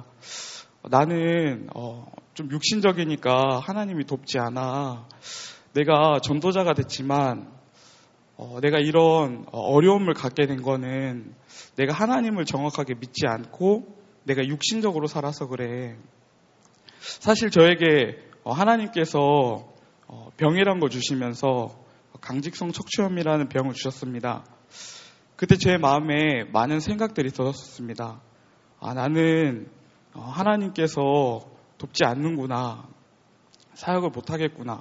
나는 어, 좀 육신적이니까 하나님이 돕지 않아. 내가 전도자가 됐지만 어, 내가 이런 어려움을 갖게 된 거는 내가 하나님을 정확하게 믿지 않고 내가 육신적으로 살아서 그래. 사실 저에게 하나님께서 병이란 거 주시면서 강직성 척추염이라는 병을 주셨습니다. 그때 제 마음에 많은 생각들이 들었었습니다. 아, 나는 하나님께서 돕지 않는구나. 사역을 못하겠구나.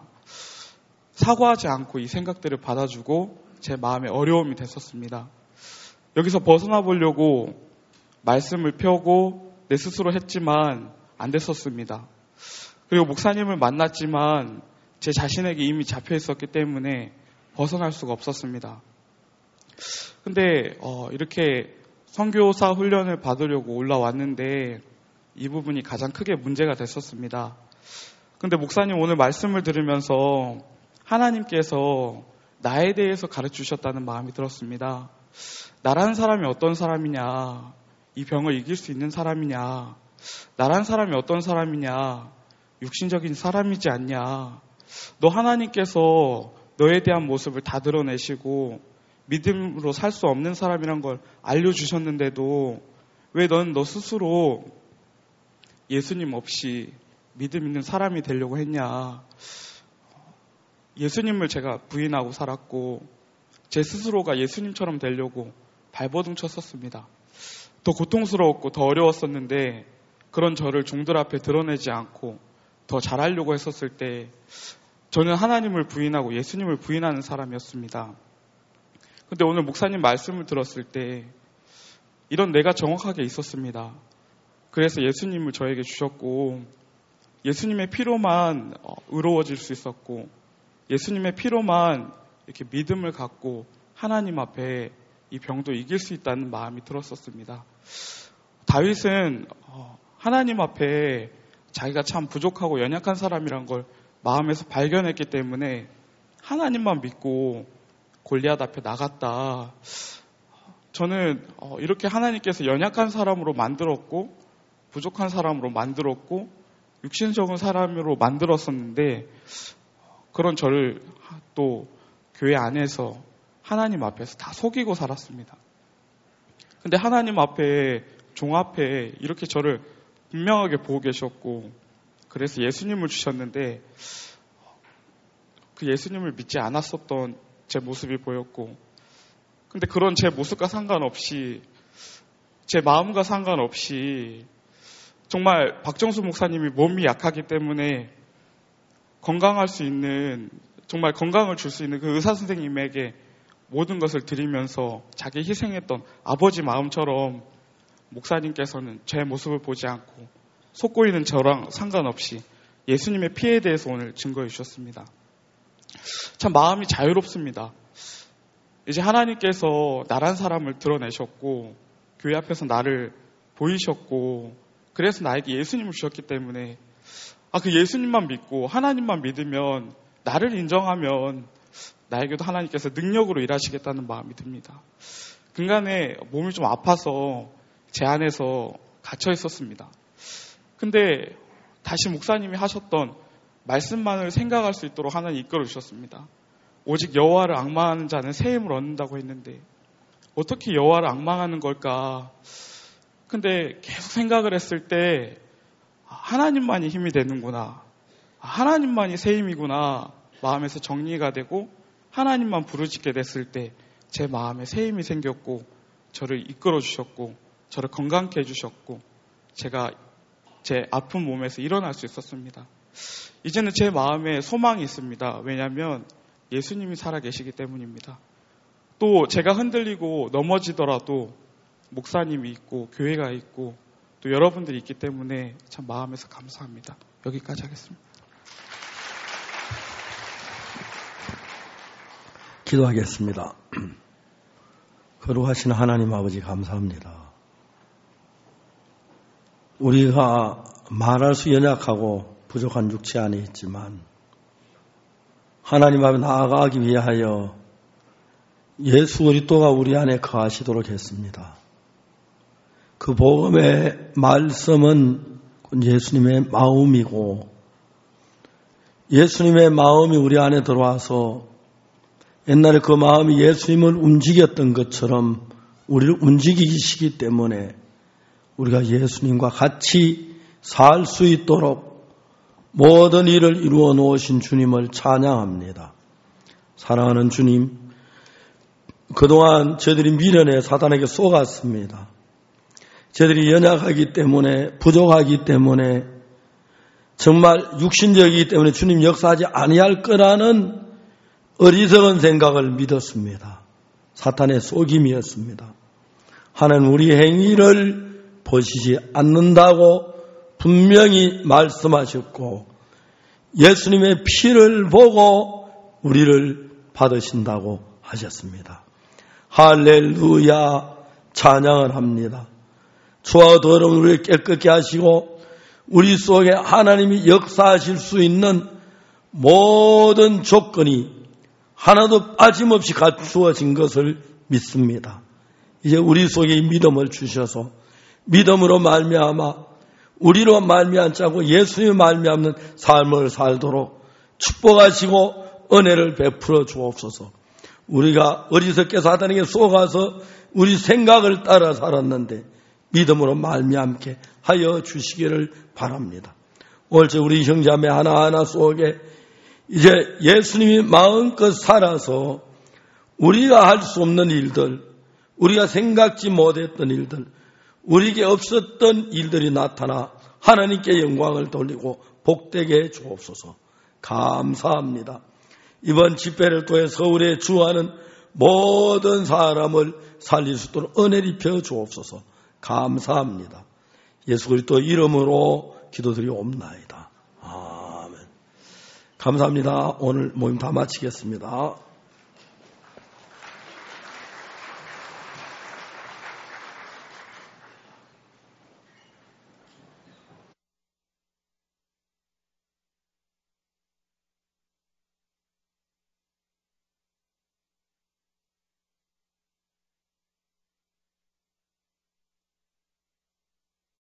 사과하지 않고 이 생각들을 받아주고 제 마음에 어려움이 됐었습니다. 여기서 벗어나 보려고 말씀을 펴고 내 스스로 했지만 안 됐었습니다. 그리고 목사님을 만났지만 제 자신에게 이미 잡혀 있었기 때문에 벗어날 수가 없었습니다. 근데 어, 이렇게 선교사 훈련을 받으려고 올라왔는데 이 부분이 가장 크게 문제가 됐었습니다. 근데 목사님 오늘 말씀을 들으면서 하나님께서 나에 대해서 가르쳐 주셨다는 마음이 들었습니다. 나라는 사람이 어떤 사람이냐, 이 병을 이길 수 있는 사람이냐, 나라는 사람이 어떤 사람이냐, 육신적인 사람이지 않냐, 너 하나님께서 너에 대한 모습을 다 드러내시고 믿음으로 살 수 없는 사람이란 걸 알려주셨는데도 왜 넌 너 스스로 예수님 없이 믿음 있는 사람이 되려고 했냐. 예수님을 제가 부인하고 살았고 제 스스로가 예수님처럼 되려고 발버둥 쳤었습니다. 더 고통스러웠고 더 어려웠었는데 그런 저를 종들 앞에 드러내지 않고 더 잘하려고 했었을 때 저는 하나님을 부인하고 예수님을 부인하는 사람이었습니다. 근데 오늘 목사님 말씀을 들었을 때 이런 내가 정확하게 있었습니다. 그래서 예수님을 저에게 주셨고 예수님의 피로만 의로워질 수 있었고 예수님의 피로만 이렇게 믿음을 갖고 하나님 앞에 이 병도 이길 수 있다는 마음이 들었었습니다. 다윗은 하나님 앞에 자기가 참 부족하고 연약한 사람이란 걸 마음에서 발견했기 때문에 하나님만 믿고 골리앗 앞에 나갔다. 저는 이렇게 하나님께서 연약한 사람으로 만들었고 부족한 사람으로 만들었고 육신적인 사람으로 만들었었는데 그런 저를 또 교회 안에서 하나님 앞에서 다 속이고 살았습니다. 근데 하나님 앞에 종 앞에 이렇게 저를 분명하게 보고 계셨고 그래서 예수님을 주셨는데 그 예수님을 믿지 않았었던 제 모습이 보였고 근데 그런 제 모습과 상관없이 제 마음과 상관없이 정말 박정수 목사님이 몸이 약하기 때문에 건강할 수 있는 정말 건강을 줄 수 있는 그 의사 선생님에게 모든 것을 드리면서 자기 희생했던 아버지 마음처럼 목사님께서는 제 모습을 보지 않고 속고 있는 저랑 상관없이 예수님의 피에 대해서 오늘 증거해 주셨습니다. 참 마음이 자유롭습니다. 이제 하나님께서 나란 사람을 드러내셨고 교회 앞에서 나를 보이셨고 그래서 나에게 예수님을 주셨기 때문에 아, 그 예수님만 믿고 하나님만 믿으면 나를 인정하면 나에게도 하나님께서 능력으로 일하시겠다는 마음이 듭니다. 그간에 몸이 좀 아파서 제 안에서 갇혀 있었습니다. 근데 다시 목사님이 하셨던 말씀만을 생각할 수 있도록 하나님 이끌어 주셨습니다. 오직 여호와를 앙망하는 자는 새 힘을 얻는다고 했는데 어떻게 여호와를 앙망하는 걸까? 근데 계속 생각을 했을 때 하나님만이 힘이 되는구나. 하나님만이 새 힘이구나. 마음에서 정리가 되고 하나님만 부르짖게 됐을 때 제 마음에 새 힘이 생겼고 저를 이끌어 주셨고 저를 건강케 해주셨고 제가 제 아픈 몸에서 일어날 수 있었습니다. 이제는 제 마음에 소망이 있습니다. 왜냐하면 예수님이 살아계시기 때문입니다. 또 제가 흔들리고 넘어지더라도 목사님이 있고 교회가 있고 또 여러분들이 있기 때문에 참 마음에서 감사합니다. 여기까지 하겠습니다. 기도하겠습니다. 거룩하신 하나님 아버지 감사합니다. 우리가 말할 수 연약하고 부족한 육체 안에 있지만 하나님 앞에 나아가기 위하여 예수 그리스도가 우리 안에 거하시도록 했습니다. 그 복음의 말씀은 예수님의 마음이고 예수님의 마음이 우리 안에 들어와서 옛날에 그 마음이 예수님을 움직였던 것처럼 우리를 움직이시기 때문에 우리가 예수님과 같이 살 수 있도록 모든 일을 이루어 놓으신 주님을 찬양합니다. 사랑하는 주님, 그동안 저희들이 미련에 사단에게 쏘갔습니다. 저희들이 연약하기 때문에 부족하기 때문에 정말 육신적이기 때문에 주님 역사하지 아니할 거라는 어리석은 생각을 믿었습니다. 사탄의 속임이었습니다. 하나님 우리 행위를 보시지 않는다고 분명히 말씀하셨고 예수님의 피를 보고 우리를 받으신다고 하셨습니다. 할렐루야 찬양을 합니다. 주와 더러운 우리를 깨끗게 하시고 우리 속에 하나님이 역사하실 수 있는 모든 조건이 하나도 빠짐없이 갖추어진 것을 믿습니다. 이제 우리 속에 이 믿음을 주셔서 믿음으로 말미암아 우리로 말미암자고 예수님 말미암는 삶을 살도록 축복하시고 은혜를 베풀어 주옵소서. 우리가 어리석게 사단에게 속아서 우리 생각을 따라 살았는데 믿음으로 말미암게 하여 주시기를 바랍니다. 오늘 우리 형제자매 하나하나 속에 이제 예수님이 마음껏 살아서 우리가 할 수 없는 일들, 우리가 생각지 못했던 일들, 우리에게 없었던 일들이 나타나 하나님께 영광을 돌리고 복되게 주옵소서. 감사합니다. 이번 집회를 통해 서울에 주하는 모든 사람을 살릴 수 있도록 은혜를 입혀 주옵소서. 감사합니다. 예수 그리스도 이름으로 기도드리옵나이다. 아멘. 감사합니다. 오늘 모임 다 마치겠습니다.